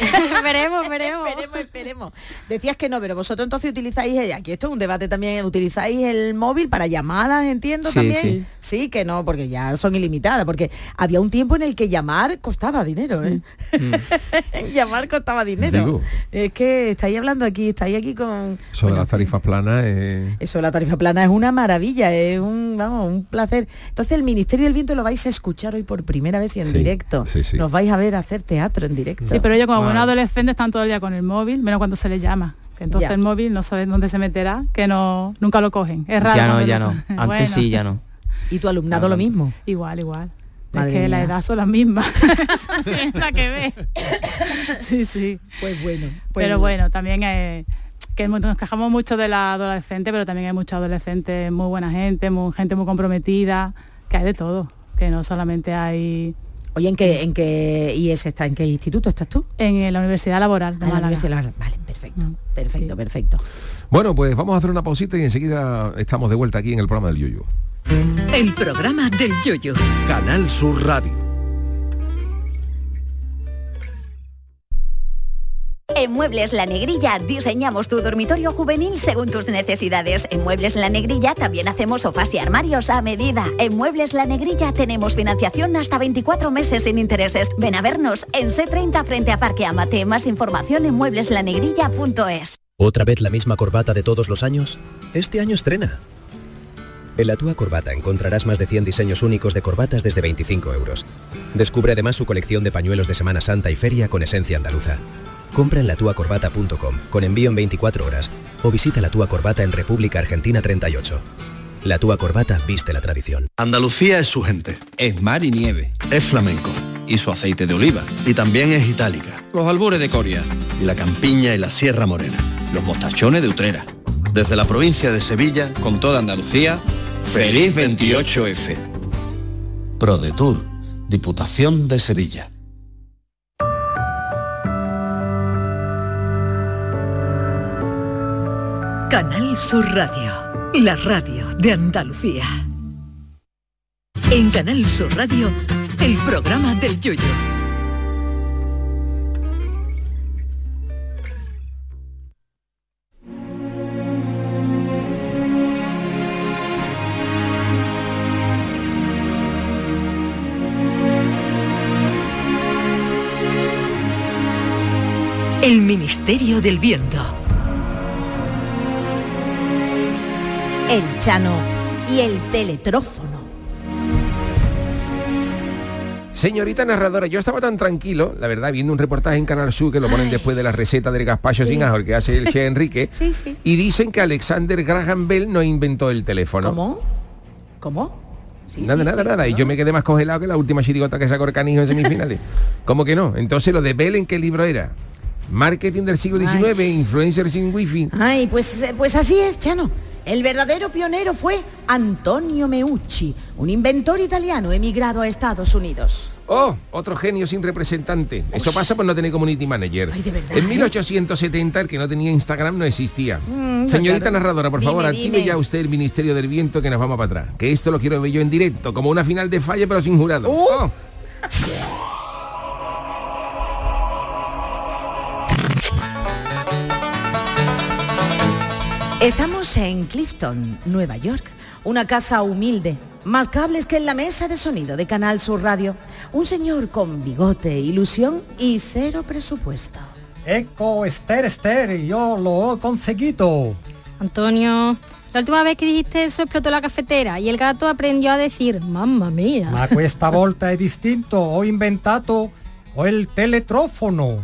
Esperemos. Decías que no, pero vosotros entonces utilizáis, aquí esto es un debate también, utilizáis el móvil para llamadas, entiendo Sí, también. sí. Sí, que no, porque ya son ilimitadas, porque había un tiempo en el que llamar costaba dinero, ¿eh? Llamar costaba dinero. Digo. Es que estáis hablando aquí, estáis aquí con... Eso de bueno, las tarifas planas eso de la tarifa plana es una maravilla, es un placer. Entonces el Ministerio del Viento lo vais a escuchar hoy por primera vez y en Sí, directo. sí, sí. Nos vais a ver hacer teatro en directo. Sí, pero ellos como Ah. buenos adolescentes están todo el día con el móvil, menos cuando se les llama. Que entonces Ya. el móvil no sabe dónde se meterá, que nunca lo cogen. Es raro. Ya no, cuando ya lo no. cogen. Antes Bueno, sí, ya no. ¿Y tu alumnado lo mismo? Igual. Madre es que la mía. edad son las mismas. Eso no tiene nada que ver. Sí. Pues bueno. Pero bueno, también que nos quejamos mucho de la adolescente, pero también hay muchos adolescentes, muy buena gente, gente muy comprometida, que hay de todo, que no solamente hay Oye, ¿en qué IES está? ¿En qué instituto estás tú? En la Universidad Laboral de la Universidad Laboral. Vale, perfecto. Bueno, pues vamos a hacer una pausita y enseguida estamos de vuelta aquí en el programa del Yuyu. El programa del Yuyu. Canal Sur Radio. En Muebles La Negrilla diseñamos tu dormitorio juvenil según tus necesidades. En Muebles La Negrilla también hacemos sofás y armarios a medida. En Muebles La Negrilla tenemos financiación hasta 24 meses sin intereses. Ven a vernos en C30 frente a Parque Amate. Más información en muebleslanegrilla.es. ¿Otra vez la misma corbata de todos los años? Este año estrena. En La Túa Corbata encontrarás más de 100 diseños únicos de corbatas desde 25 euros. Descubre además su colección de pañuelos de Semana Santa y feria con esencia andaluza. Compra en latuacorbata.com con envío en 24 horas o visita La Túa Corbata en República Argentina 38. La Túa Corbata viste la tradición. Andalucía es su gente. Es mar y nieve. Es flamenco. Y su aceite de oliva. Y también es itálica. Los albores de Coria. Y la campiña y la Sierra Morena. Los mostachones de Utrera. Desde la provincia de Sevilla, con toda Andalucía, ¡feliz 28F! ProDetour, Diputación de Sevilla. Canal Sur Radio, la radio de Andalucía. En Canal Sur Radio, el programa del Yuyu. El Ministerio del Viento. El Chano y el teletrófono. Señorita narradora, yo estaba tan tranquilo, la verdad, viendo un reportaje en Canal Sur que lo ponen después de la receta del gazpacho sin ajo que hace el chef Enrique. Sí. Y dicen que Alexander Graham Bell no inventó el teléfono. ¿Cómo? Nada. Y yo me quedé más congelado que la última chirigota que sacó el Canijo en semifinales. ¿Cómo que no? Entonces, lo de Bell, ¿en qué libro era? Marketing del siglo XIX, influencers sin wifi. Ay, pues así es, Chano. El verdadero pionero fue Antonio Meucci, un inventor italiano emigrado a Estados Unidos. Oh, otro genio sin representante. Eso pasa por no tener community manager. Ay, de verdad, en 1870 el que no tenía Instagram no existía. Señorita narradora, por favor, active ya usted el Ministerio del Viento que nos vamos para atrás. Que esto lo quiero ver yo en directo, como una final de Falla pero sin jurado. Oh. Estamos en Clifton, Nueva York, una casa humilde, más cables que en la mesa de sonido de Canal Sur Radio, un señor con bigote, ilusión y cero presupuesto. Eco, Esther, yo lo he conseguido. Antonio, la última vez que dijiste eso explotó la cafetera y el gato aprendió a decir, mamma mía. Ma questa volta è distinto, ho inventato el teletrófono.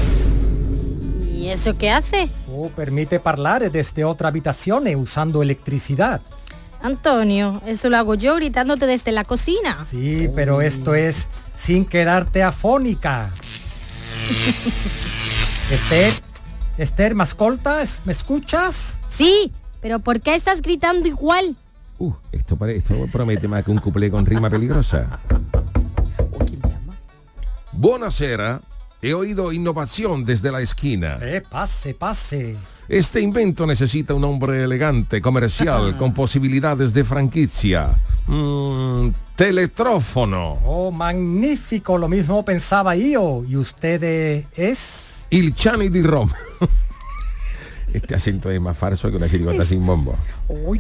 ¿Y eso qué hace? Permite parlare desde otra habitación usando electricidad. Antonio, eso lo hago yo gritándote desde la cocina. Sí, pero esto es sin quedarte afónica. Esther, ¿me escoltas? ¿Me escuchas? Sí, pero ¿por qué estás gritando igual? Esto promete más que un cuplé con rima peligrosa. ¿Quién llama? Buonasera. He oído innovación desde la esquina. Pase. Este invento necesita un hombre elegante, comercial, con posibilidades de franquicia. Teletrófono. Oh, magnífico, lo mismo pensaba yo. ¿Y usted es? Il Chani di Roma. Este acento es más falso que una chirigota sin bombo. Uy.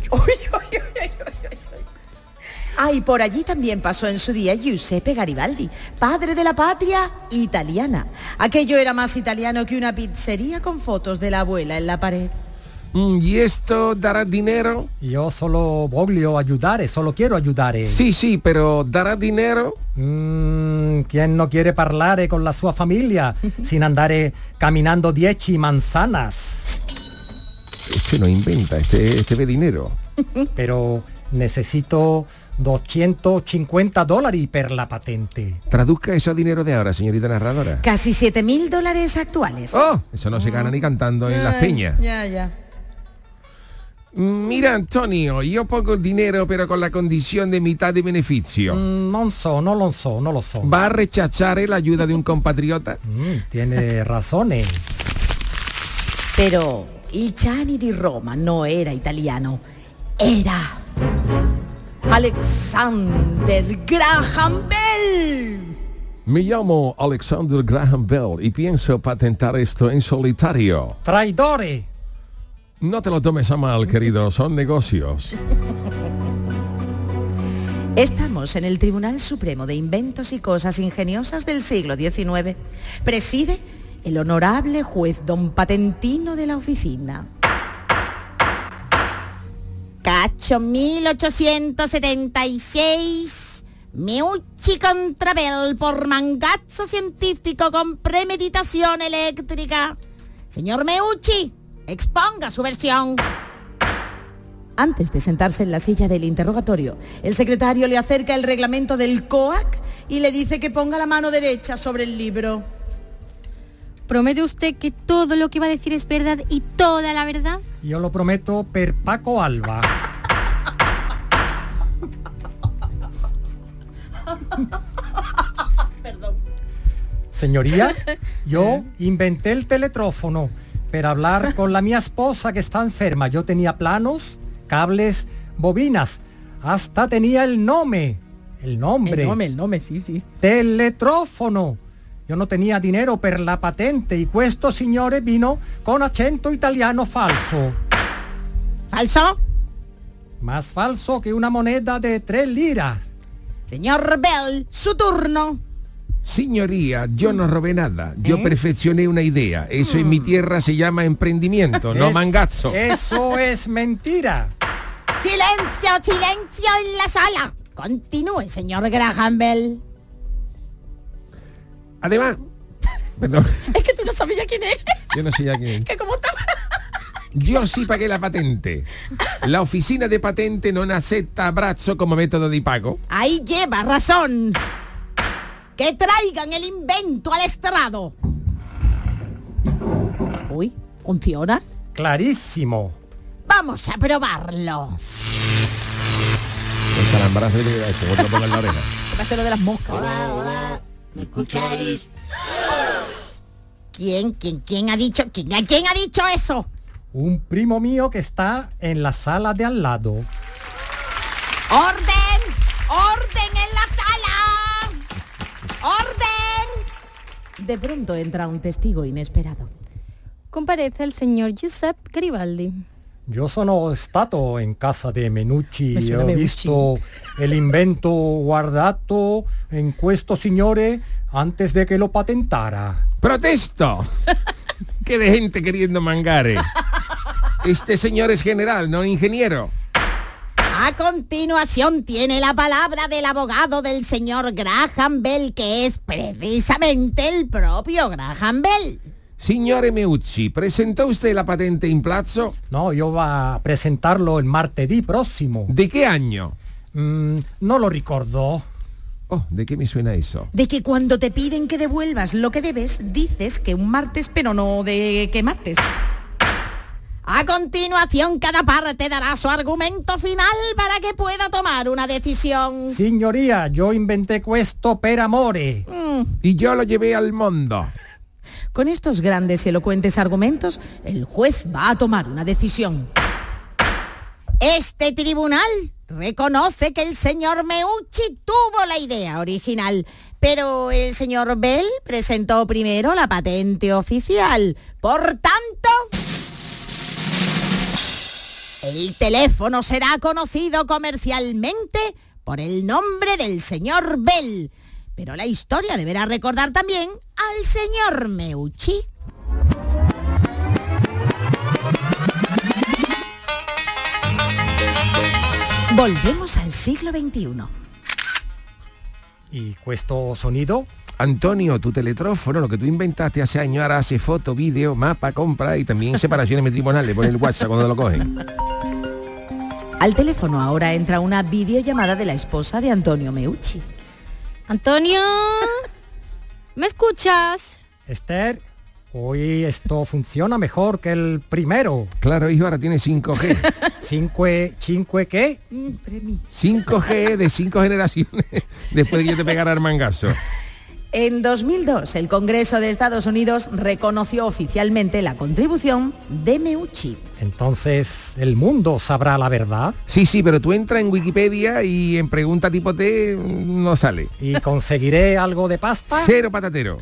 Y por allí también pasó en su día Giuseppe Garibaldi, padre de la patria italiana. Aquello era más italiano que una pizzería con fotos de la abuela en la pared. ¿Y esto dará dinero? Yo solo quiero ayudare. Sí, pero ¿dará dinero? ¿Quién no quiere parlare con la sua familia sin andare camminando 10 manzanas? Este no inventa, este ve dinero. Pero necesito $250 per la patente. Traduzca eso a dinero de ahora, señorita narradora. Casi $7.000 actuales. Oh, eso no se gana ni cantando en las peñas. Ya. Mira Antonio, io pongo il dinero però con la condizione di mità di beneficio. Non lo so. ¿Va a rechazar la ayuda de un compatriota? Tiene razones. Pero il Ciani di Roma no era italiano, era Alexander Graham Bell. Me llamo Alexander Graham Bell y pienso patentar esto en solitario. ¡Traidores! No te lo tomes a mal, querido, son negocios. Estamos en el Tribunal Supremo de Inventos y Cosas Ingeniosas del siglo XIX. Preside el honorable juez don Patentino de la oficina. Cacho 1876... Meucci contra Bell por mangazo científico con premeditación eléctrica. Señor Meucci, exponga su versión. Antes de sentarse en la silla del interrogatorio, el secretario le acerca el reglamento del COAC y le dice que ponga la mano derecha sobre el libro. ¿Promete usted que todo lo que va a decir es verdad y toda la verdad? Yo lo prometo per Paco Alba. Perdón. Señoría, yo inventé el teletrófono para hablar con la mía esposa que está enferma. Yo tenía planos, cables, bobinas, hasta tenía el nombre. El nombre, sí. Teletrófono. Yo no tenía dinero per la patente y questo signore vino con acento italiano falso. ¿Falso? Más falso que una moneda de 3 liras. Señor Bell, su turno. Signoría, yo no robé nada. Yo perfeccioné una idea. Eso en mi tierra se llama emprendimiento, no mangazo. Eso es mentira. Silencio en la sala. Continúe, señor Graham Bell. Además, perdón. Es que tú no sabías quién es. Yo no sé ya quién es. ¿Que cómo está? Yo sí pagué la patente. La oficina de patente no acepta abrazo como método de pago. Ahí lleva razón. Que traigan el invento al estrado. Uy, ¿funciona? Clarísimo. Vamos a probarlo. El calambrazo de esto, otro ponga en la oreja. Va a ser lo de las moscas. Hola, ¿me escucháis? ¿Quién ha dicho eso? Un primo mío que está en la sala de al lado. ¡Orden! ¡Orden en la sala! ¡Orden! De pronto entra un testigo inesperado. Comparece el señor Giuseppe Garibaldi. Yo sono stato in casa de Menucci e ho visto el invento guardato en questo signore antes de que lo patentara. ¡Protesto! ¡Qué de gente queriendo mangare! Este señor es general, no ingeniero. A continuación tiene la palabra del abogado del señor Graham Bell, que es precisamente el propio Graham Bell. Signore Meucci, ¿presentó usted la patente in plazo? No, yo va a presentarlo el martedì próximo. ¿De qué año? No lo ricordo. Oh, ¿de qué me suena eso? De que cuando te piden que devuelvas lo que debes, dices que un martes, pero no de qué martes. A continuación, cada parte dará su argumento final para que pueda tomar una decisión. Signoría, yo inventé questo per amore. Y yo lo llevé al mundo. Con estos grandes y elocuentes argumentos, el juez va a tomar una decisión. Este tribunal reconoce que el señor Meucci tuvo la idea original, pero el señor Bell presentó primero la patente oficial. Por tanto, el teléfono será conocido comercialmente por el nombre del señor Bell, pero la historia deberá recordar también al señor Meucci. Volvemos al siglo XXI. ¿Y questo sonido? Antonio, tu teletrófono, lo que tú inventaste hace años, ahora hace foto, vídeo, mapa, compra y también separaciones matrimoniales por el WhatsApp cuando lo cogen. Al teléfono ahora entra una videollamada de la esposa de Antonio Meucci. Antonio, ¿me escuchas? Esther, Hoy esto funciona mejor que el primero. Claro, hijo, ahora tiene 5G. ¿5 qué? 5G de 5 generaciones después de que yo te pegara el mangazo. En 2002, el Congreso de Estados Unidos reconoció oficialmente la contribución de Meucci. Entonces, ¿el mundo sabrá la verdad? Sí, pero tú entras en Wikipedia y en pregunta tipo T no sale. ¿Y conseguiré algo de pasta? Cero patatero.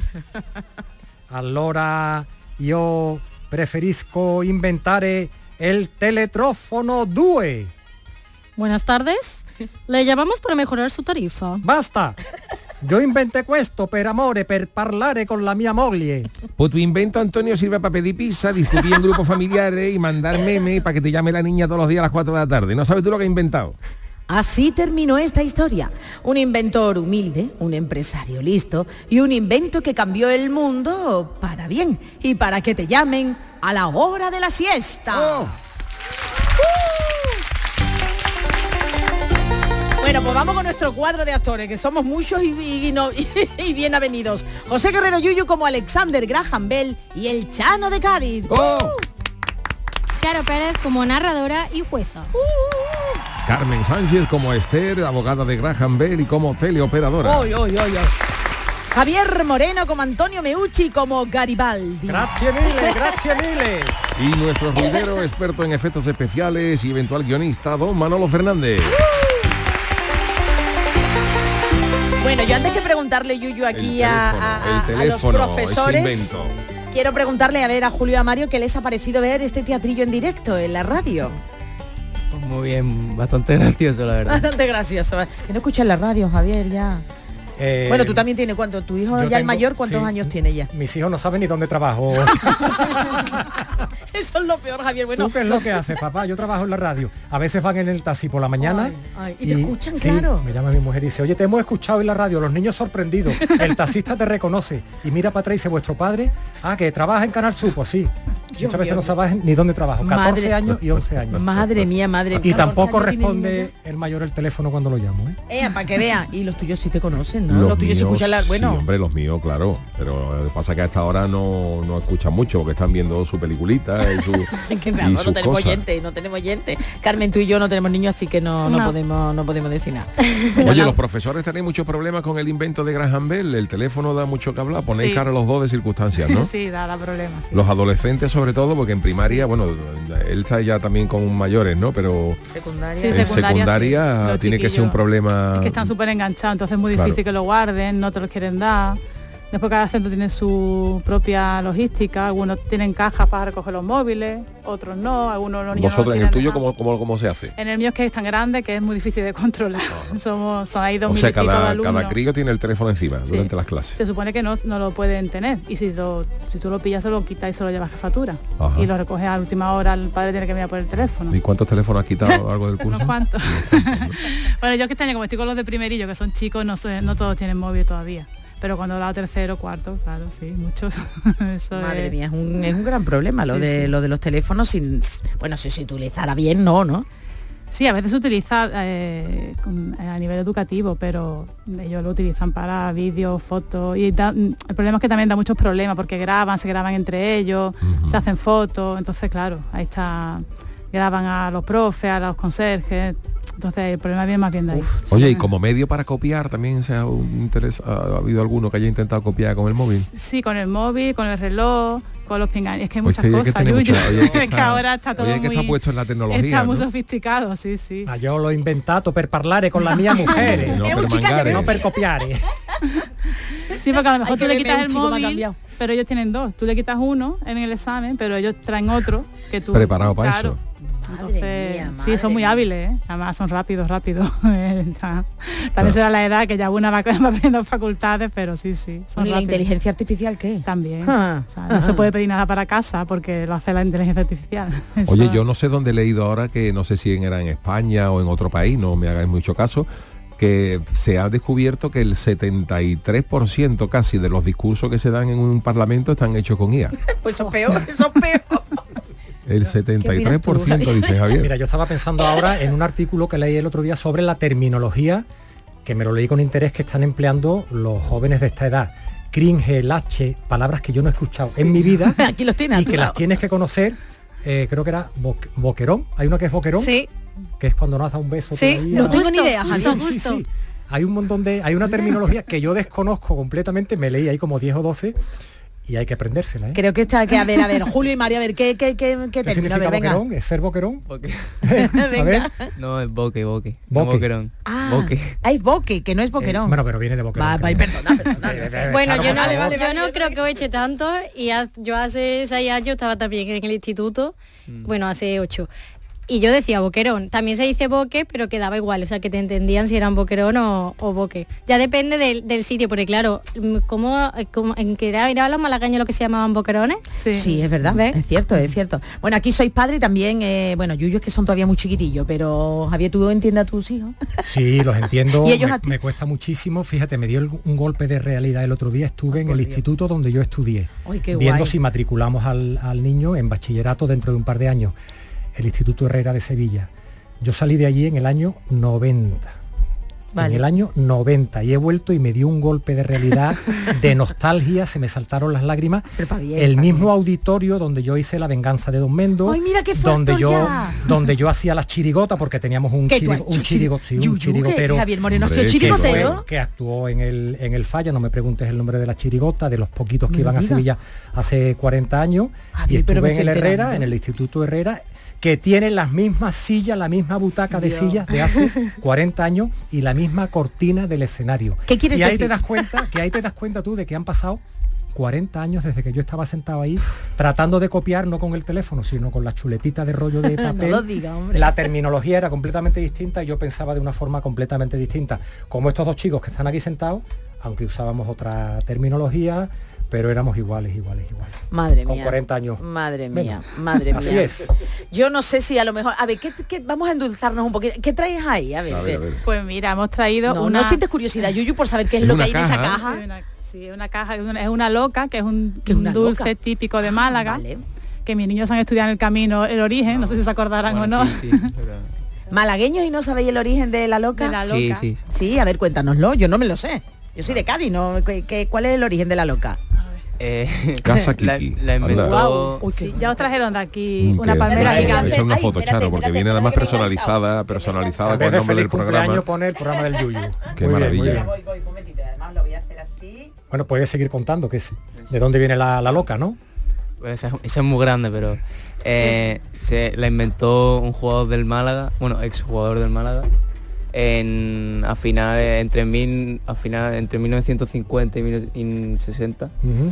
Allora io preferisco inventare el teletrófono 2. Buenas tardes. Le llamamos para mejorar su tarifa. ¡Basta! Yo inventé questo per amore, per parlare con la mia moglie. Pues tu invento, Antonio, sirve para pedir pizza, discutir en grupos familiares y mandar memes para que te llame la niña todos los días a las 4 de la tarde. ¿No sabes tú lo que has inventado? Así terminó esta historia. Un inventor humilde, un empresario listo y un invento que cambió el mundo para bien y para que te llamen a la hora de la siesta. Oh. Bueno, pues vamos con nuestro cuadro de actores, que somos muchos y bien avenidos. José Guerrero Yuyu como Alexander Graham Bell y el Chano de Cádiz. Oh. Charo Pérez como narradora y jueza. Carmen Sánchez como Esther, abogada de Graham Bell y como teleoperadora. Javier Moreno como Antonio Meucci como Garibaldi. Grazie mille. Y nuestro ruidero, experto en efectos especiales y eventual guionista, don Manolo Fernández. Bueno, yo antes que preguntarle, Yuyu, aquí a los profesores, quiero preguntarle a Julio y a Mario qué les ha parecido ver este teatrillo en directo en la radio. Pues muy bien, bastante gracioso, la verdad. Bastante gracioso. Que no escuchas la radio, Javier, ya. Bueno, tú también tienes, ¿cuánto? Tu hijo ya el mayor, ¿cuántos años tiene ya? Mis hijos no saben ni dónde trabajo. Eso es lo peor, Javier. Bueno, ¿tú qué es lo que haces, papá? Yo trabajo en la radio. A veces van en el taxi por la mañana. Y te escuchan, claro. Me llama mi mujer y dice, oye, te hemos escuchado en la radio, los niños sorprendidos. El taxista te reconoce y mira para atrás y dice, ¿vuestro padre? Que trabaja en Canal Sur, pues sí. Muchas veces no sabes ni dónde trabajo. 14 años y 11 años. Madre mía. Y tampoco responde el mayor el teléfono cuando lo llamo, para que vea. Y los tuyos sí te conocen, ¿no? Los tuyos se escuchan bueno. Sí, hombre, los míos, claro. Pero pasa que a esta hora no escuchan mucho porque están viendo su peliculita y su es que no tenemos oyente. Carmen, tú y yo no tenemos niños, así que no podemos decir nada. Oye, los profesores tenéis muchos problemas con el invento de Graham Bell. El teléfono da mucho que hablar. Ponéis cara a los dos de circunstancias, ¿no? Sí, da problemas. Sí. Los adolescentes, sobre todo, porque en primaria, bueno, él está ya también con mayores, ¿no? Pero secundaria sí. Tiene que ser un problema. Es que están súper enganchados, entonces es muy difícil que lo guarden, no te los quieren dar. Después cada centro tiene su propia logística, algunos tienen cajas para recoger los móviles, otros no, algunos los niños. ¿Vosotros en el tuyo cómo se hace? En el mío es que es tan grande que es muy difícil de controlar. Son ahí 2000 o sea, y pico de alumnos. Cada crío tiene el teléfono encima durante las clases. Se supone que no lo pueden tener y si tú lo pillas se lo quitas y se lo llevas a jefatura. Ajá. Y lo recoges a última hora, el padre tiene que mirar por el teléfono. ¿Y cuántos teléfonos has quitado a lo largo del curso? Unos cuantos. Bueno, yo que este año como estoy con los de primerillo, que son chicos, no todos tienen móvil todavía. Pero cuando va a tercero, cuarto, claro, sí, muchos. Madre mía, es un gran problema lo de los teléfonos si se utilizara bien, ¿no? Sí, a veces se utiliza a nivel educativo, pero ellos lo utilizan para vídeos, fotos. Y el problema es que también da muchos problemas porque se graban entre ellos, se hacen fotos. Entonces, claro, ahí está, graban a los profes, a los conserjes. Entonces el problema viene más bien de ahí. Oye, y como medio para copiar también ha habido alguno que haya intentado copiar con el móvil. Sí, con el móvil, con el reloj, con los pinganillos. Es que hay muchas cosas, es que ahora está todo que está puesto en la tecnología. Está muy sofisticado, sí. Yo lo he inventato per parlare con la mia mujer. No per copiare. Sí, porque a lo mejor tú le quitas el móvil, pero ellos tienen dos. Tú le quitas uno en el examen, pero ellos traen otro que tú... Preparado para eso. Entonces, sí, son muy hábiles, además son rápidos. También será la edad que ya una va aprendiendo facultades, pero sí. ¿Y la inteligencia artificial qué? También. No se puede pedir nada para casa porque lo hace la inteligencia artificial. Oye, yo no sé dónde he leído ahora, que no sé si era en España o en otro país, no me hagáis mucho caso, que se ha descubierto que el 73% casi de los discursos que se dan en un parlamento están hechos con IA. Pues eso es peor. El 73% dice Javier. Mira, yo estaba pensando ahora en un artículo que leí el otro día sobre la terminología, que me lo leí con interés, que están empleando los jóvenes de esta edad, cringe, lache, palabras que yo no he escuchado en mi vida. Aquí los tienes. Y que las tienes que conocer. Creo que era boquerón. Hay una que es boquerón. Sí. Que es cuando nos da un beso. Sí, por ahí, no tengo ni idea, sí. Hay un montón hay una terminología que yo desconozco completamente, me leí ahí como 10 o 12 y hay que aprendérsela, ¿eh? Creo que está que a ver, Julio y María, a ver, ¿qué término? A ver, venga. Boquerón? ¿Es ser boquerón? Venga. No, es boque. No Boque. boquerón. Boque. Hay boque, que no es boquerón. Bueno, pero viene de boquerón. Perdona. Bueno, yo no creo que he hecho tanto y yo hace 6 años estaba también en el instituto, bueno, hace 8. Y yo decía boquerón, también se dice boque, pero quedaba igual, o sea, que te entendían si eran boquerón o boque. Ya depende del sitio, porque claro, ¿cómo en que era los malagueños lo que se llamaban boquerones? Sí, es verdad, ¿ves? Es cierto. Bueno, aquí sois padre y también, Yuyu es que son todavía muy chiquitillos, pero Javier, ¿tú entiendes a tus hijos? Sí, los entiendo, ¿Y ellos me cuesta muchísimo, fíjate, me dio un golpe de realidad el otro día, estuve en el instituto donde yo estudié, viendo si matriculamos al niño en bachillerato dentro de un par de años. El Instituto Herrera de Sevilla. Yo salí de allí en el año 90. Vale. En el año 90 y he vuelto y me dio un golpe de realidad, de nostalgia, se me saltaron las lágrimas. El mismo auditorio donde yo hice La venganza de Don Mendo. ¡Ay, mira qué donde yo hacía las chirigotas, porque teníamos un chirigotero. Javier Moreno, chirigotero. Que actuó en el Falla, no me preguntes el nombre de la chirigota, de los poquitos que iban a Sevilla hace 40 años. Y estuve en el Herrera, en el Instituto Herrera, que tiene las mismas sillas, la misma butaca de sillas de hace 40 años y la misma cortina del escenario. ¿Qué quieres decir? Ahí te das cuenta tú de que han pasado 40 años desde que yo estaba sentado ahí tratando de copiar, no con el teléfono, sino con las chuletitas de rollo de papel. No lo diga, hombre. La terminología era completamente distinta y yo pensaba de una forma completamente distinta. Como estos dos chicos que están aquí sentados, aunque usábamos otra terminología, pero éramos iguales. Madre con mía. 40 años. Madre mía. Así es. Yo no sé si a lo mejor... A ver, ¿qué vamos a endulzarnos un poquito. ¿Qué traes ahí? A ver. Pues mira, hemos traído ¿No sientes curiosidad, Yuyu, por saber qué es lo que hay en esa caja? Sí, una caja, es una loca, que es un dulce típico de Málaga. Vale. Que mis niños han estudiado en el camino el origen, no sé si se acordarán o no. Sí, ¿Malagueños y no sabéis el origen de la loca? De la loca. Sí. Sí, a ver, cuéntanoslo, yo no me lo sé. Yo soy de Cádiz, ¿no? ¿Cuál es el origen de la loca? Casa Kiki. La inventó... Wow. Sí, ya os trajeron de aquí una palmera gigante. Es una foto, Charo, porque viene además personalizada con el nombre del programa. Pone el programa del Yuyu. Qué maravilla. Voy, un momentito, además lo voy a hacer así. Bueno, puedes seguir contando de dónde viene la loca, ¿no? Pues esa es muy grande, pero se la inventó un jugador del Málaga, exjugador del Málaga, entre 1950 y 1960,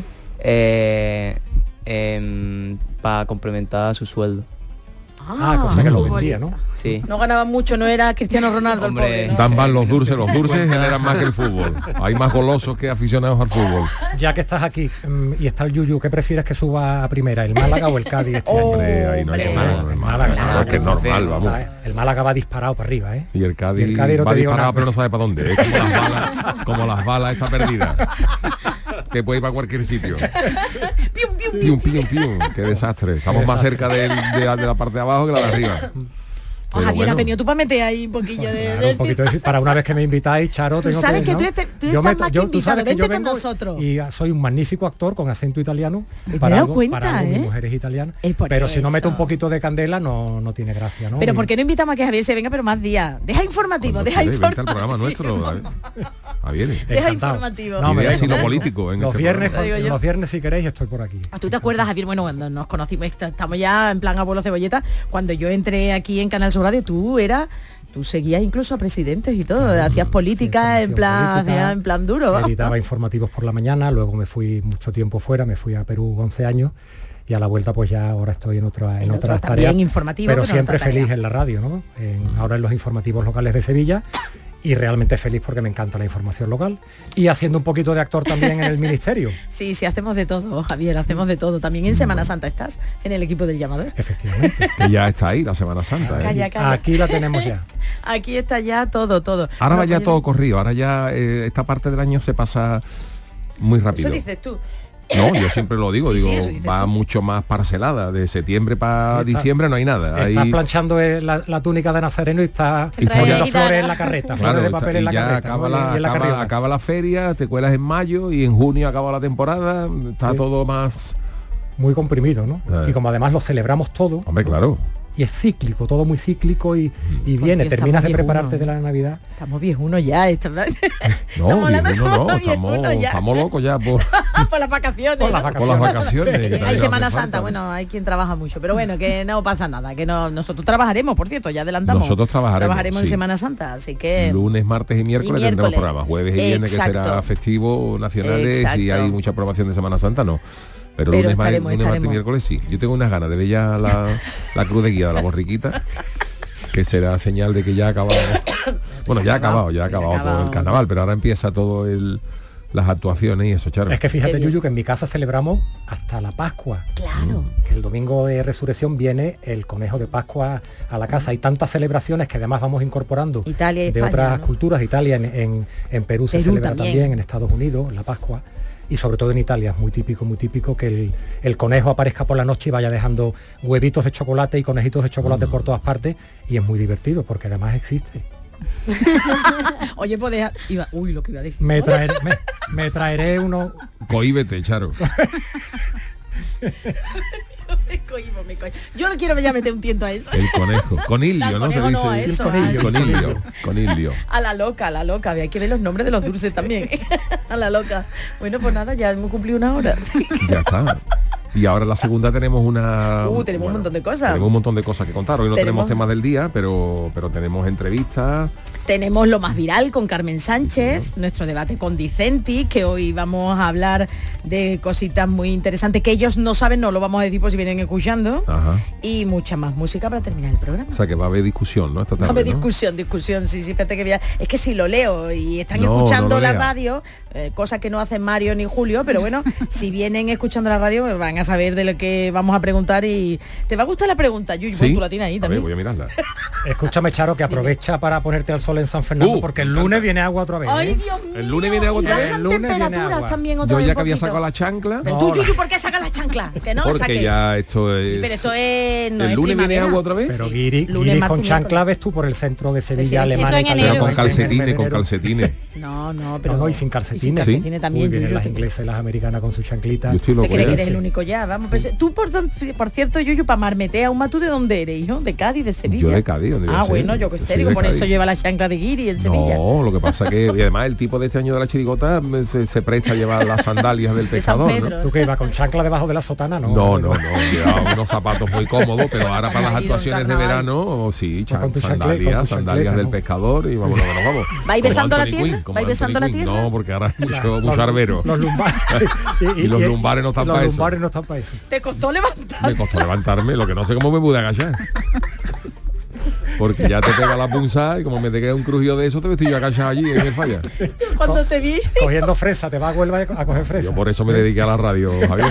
para complementar su sueldo. Cosa que lo vendía, ¿no? Sí. No ganaba mucho, no era Cristiano Ronaldo. Hombre, el pobre, ¿no? Dan más los dulces generan más que el fútbol. Hay más golosos que aficionados al fútbol. Ya que estás aquí y está el Yuyu, ¿qué prefieres que suba a primera, el Málaga o el Cádiz? Hombre, ahí no hay el Málaga, que es normal, vamos. El Málaga va disparado para arriba, ¿eh? Y el Cádiz no va disparado, pero no sabe para dónde. Es como las balas está perdida. Te puede ir para cualquier sitio. Pium. Qué desastre. Estamos más cerca de la parte de abajo que la de arriba. Javier, has venido tú para meter ahí un poquillo un poquito para una vez que me invitáis, Charo, tú sabes que tú estás más que invitado, vente con nosotros. Y soy un magnífico actor con acento italiano. Para algo, mi mujer es italiana. Pero si no meto un poquito de candela, no tiene gracia, ¿no? Pero ¿por qué no invitamos a que Javier se venga, pero más días? Deja informativo. El programa nuestro, Javier. Deja informativo. No, me sino político. Los viernes, si queréis, estoy por aquí. ¿Tú te acuerdas, Javier? Bueno, cuando nos conocimos, estamos ya en plan abuelo cebolleta, cuando yo entré aquí en Canal Sur Radio, tú seguías incluso a presidentes y todo, hacías política en plan duro. Editaba informativos por la mañana, luego me fui mucho tiempo fuera, me fui a Perú 11 años y a la vuelta pues ya ahora estoy en otras tareas, pero siempre feliz en la radio, ¿no? Ahora en los informativos locales de Sevilla. Y realmente feliz porque me encanta la información local y haciendo un poquito de actor también en el ministerio. Sí, hacemos de todo, Javier, hacemos de todo. También en Semana Santa estás en el equipo del llamador. Efectivamente. Que ya está ahí la Semana Santa. Calla. Aquí la tenemos ya. Aquí está ya todo. Ahora va ya todo corrido, ahora ya esta parte del año se pasa muy rápido. Eso dices tú. No, yo siempre lo digo, va mucho más parcelada. De septiembre para diciembre no hay nada. Estás planchando la túnica de Nazareno y estás poniendo flores en la carreta, flores de papel en la carreta. Acaba la feria, te cuelas en mayo y en junio acaba la temporada, está todo más... Muy comprimido, ¿no? Y como además lo celebramos todo... Hombre, claro. Y es cíclico, todo muy cíclico y viene, terminas de prepararte de la Navidad. Estamos viejunos ya. Estamos locos ya por las vacaciones. Por las vacaciones. Hay Semana Santa, bueno, hay quien trabaja mucho, pero bueno, que no pasa nada, que nosotros trabajaremos, por cierto, ya adelantamos. Nosotros trabajaremos en Semana Santa, así que... Lunes, martes y miércoles tendremos programas. Jueves y viernes que será festivo nacionales y hay mucha aprobación de Semana Santa, no. Pero lunes, martes y miércoles sí. Yo tengo unas ganas de ver ya la cruz de guía de la borriquita, que será señal de que ya ha acabado. Bueno, ya ha acabado todo el carnaval, pero ahora empieza todo las actuaciones y eso, Charo. Es que fíjate, Yuyu, que en mi casa celebramos hasta la Pascua. Claro. Que el domingo de Resurrección viene el conejo de Pascua a la casa. Hay tantas celebraciones que además vamos incorporando Italia y de España, otras culturas. Italia, en Perú se celebra también, en Estados Unidos, la Pascua. Y sobre todo en Italia es muy típico que el conejo aparezca por la noche y vaya dejando huevitos de chocolate y conejitos de chocolate por todas partes, y es muy divertido porque además existe. Oye, pues lo que iba a decir. Me traeré uno. Cohíbete, Charo. Me cohibo. Yo no quiero ya meter un tiento a eso. El conejo. Conilio, ¿no? Se dice. No, eso, Conilio. A la loca. Hay que ver los nombres de los dulces también. A la loca. Bueno, pues nada, ya hemos cumplido una hora. Ya está. Y ahora la segunda tenemos tenemos un montón de cosas. Tenemos un montón de cosas que contar. Hoy no tenemos temas del día, pero tenemos entrevistas. Tenemos lo más viral con Carmen Sánchez, nuestro debate con Dicenti, que hoy vamos a hablar de cositas muy interesantes que ellos no saben, no lo vamos a decir por si vienen escuchando. Ajá. Y mucha más música para terminar el programa. O sea que va a haber discusión, ¿no? Esta tarde, va a haber discusión, sí, espérate que es que si lo leo y están escuchando la radio, cosa que no hacen Mario ni Julio, pero bueno, si vienen escuchando la radio van a saber de lo que vamos a preguntar y te va a gustar la pregunta, Yuyu, ¿sí? Tú la tienes ahí también. Voy a mirarla. Escúchame, Charo, que aprovecha para ponerte al sol en San Fernando, porque el lunes viene agua otra vez. Ay, Dios mío. El lunes viene agua otra vez. El lunes viene agua. También otra Yo vez ya que había sacado la chancla. Pero tú, Yuyu, ¿por qué sacas la chancla? Que no porque la saques. Ya esto es... Pero esto es... No ¿El lunes viene agua otra vez? Pero Guiri con chancla ves tú por el centro de Sevilla, Alemania. Pero con calcetines. No, pero no, y sin calcetines. Sin calcetines también. Vienen las inglesas y las americanas con su chanclita. ¿Te crees que eres el único ya? Vamos, pues, tú, por cierto, Yuyu, para marmetea un matú, ¿de dónde eres, hijo? ¿De Cádiz, de Sevilla? Yo de Cádiz. Bueno, yo que sé, digo, por eso lleva la chancla de Guiri en Sevilla. No, lo que pasa que, y además el tipo de este año de la chirigota se presta a llevar las sandalias del pescador, ¿no? ¿Tú qué ibas con chancla debajo de la sotana? No, llevaba unos zapatos muy cómodos, pero ahora para las actuaciones de verano, sí, sandalias del pescador y vamos. ¿Vais besando la tierra? ¿Vais besando la tierra? No, porque ahora hay mucho arbero. Los lumbares. Y los lumbares no están para eso. Los lumbares no están para eso. ¿Te costó levantarme? Me costó levantarme, lo que no sé cómo me pude agachar. Porque ya te pega la punzada y como me te queda un crujido de eso, te estoy yo agachado allí y me falla. Cuando te vi... Cogiendo fresa, te vas a Huelva a coger fresa. Yo por eso me dediqué a la radio, Javier.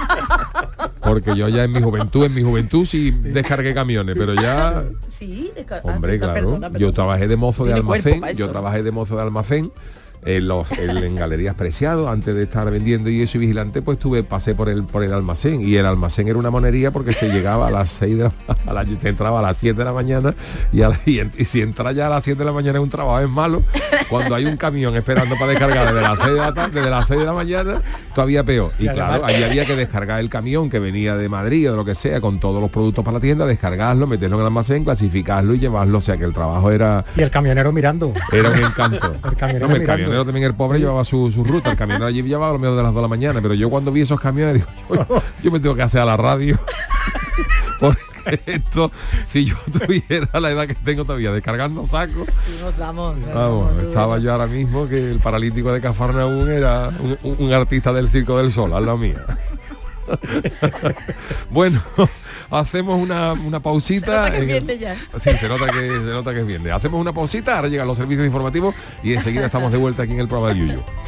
Porque yo ya en mi juventud sí descargué camiones, pero ya... Sí, hombre, claro. Perdona. Yo trabajé de mozo de almacén. En Galerías Preciados, antes de estar vendiendo y eso y vigilante, pues pasé por el almacén, y el almacén era una monería porque se llegaba a las 6 de te entraba a las 7 de la mañana y si entra ya a las 7 de la mañana es un trabajo, es malo. Cuando hay un camión esperando para descargar desde las 6 de la tarde, desde las 6 de la mañana, todavía peor. Y claro, ahí había que descargar el camión que venía de Madrid o de lo que sea, con todos los productos para la tienda, descargarlo, meterlo en el almacén, clasificarlo y llevarlo, o sea que el trabajo era... Y el camionero mirando. Era un encanto. El camionero también, el pobre, llevaba su ruta. El camionero allí llevaba lo menos de las 2 de la mañana, pero yo cuando vi esos camiones digo, yo me tengo que hacer a la radio porque esto, si yo tuviera la edad que tengo todavía descargando sacos, vamos, estaba yo ahora mismo que el paralítico de Cafarnaún era un artista del Circo del Sol al lado mía. Bueno, hacemos una pausita. Se nota que es viernes ya. Sí, se nota que es viernes. Hacemos una pausita, ahora llegan los servicios informativos y enseguida estamos de vuelta aquí en el programa del Yuyu.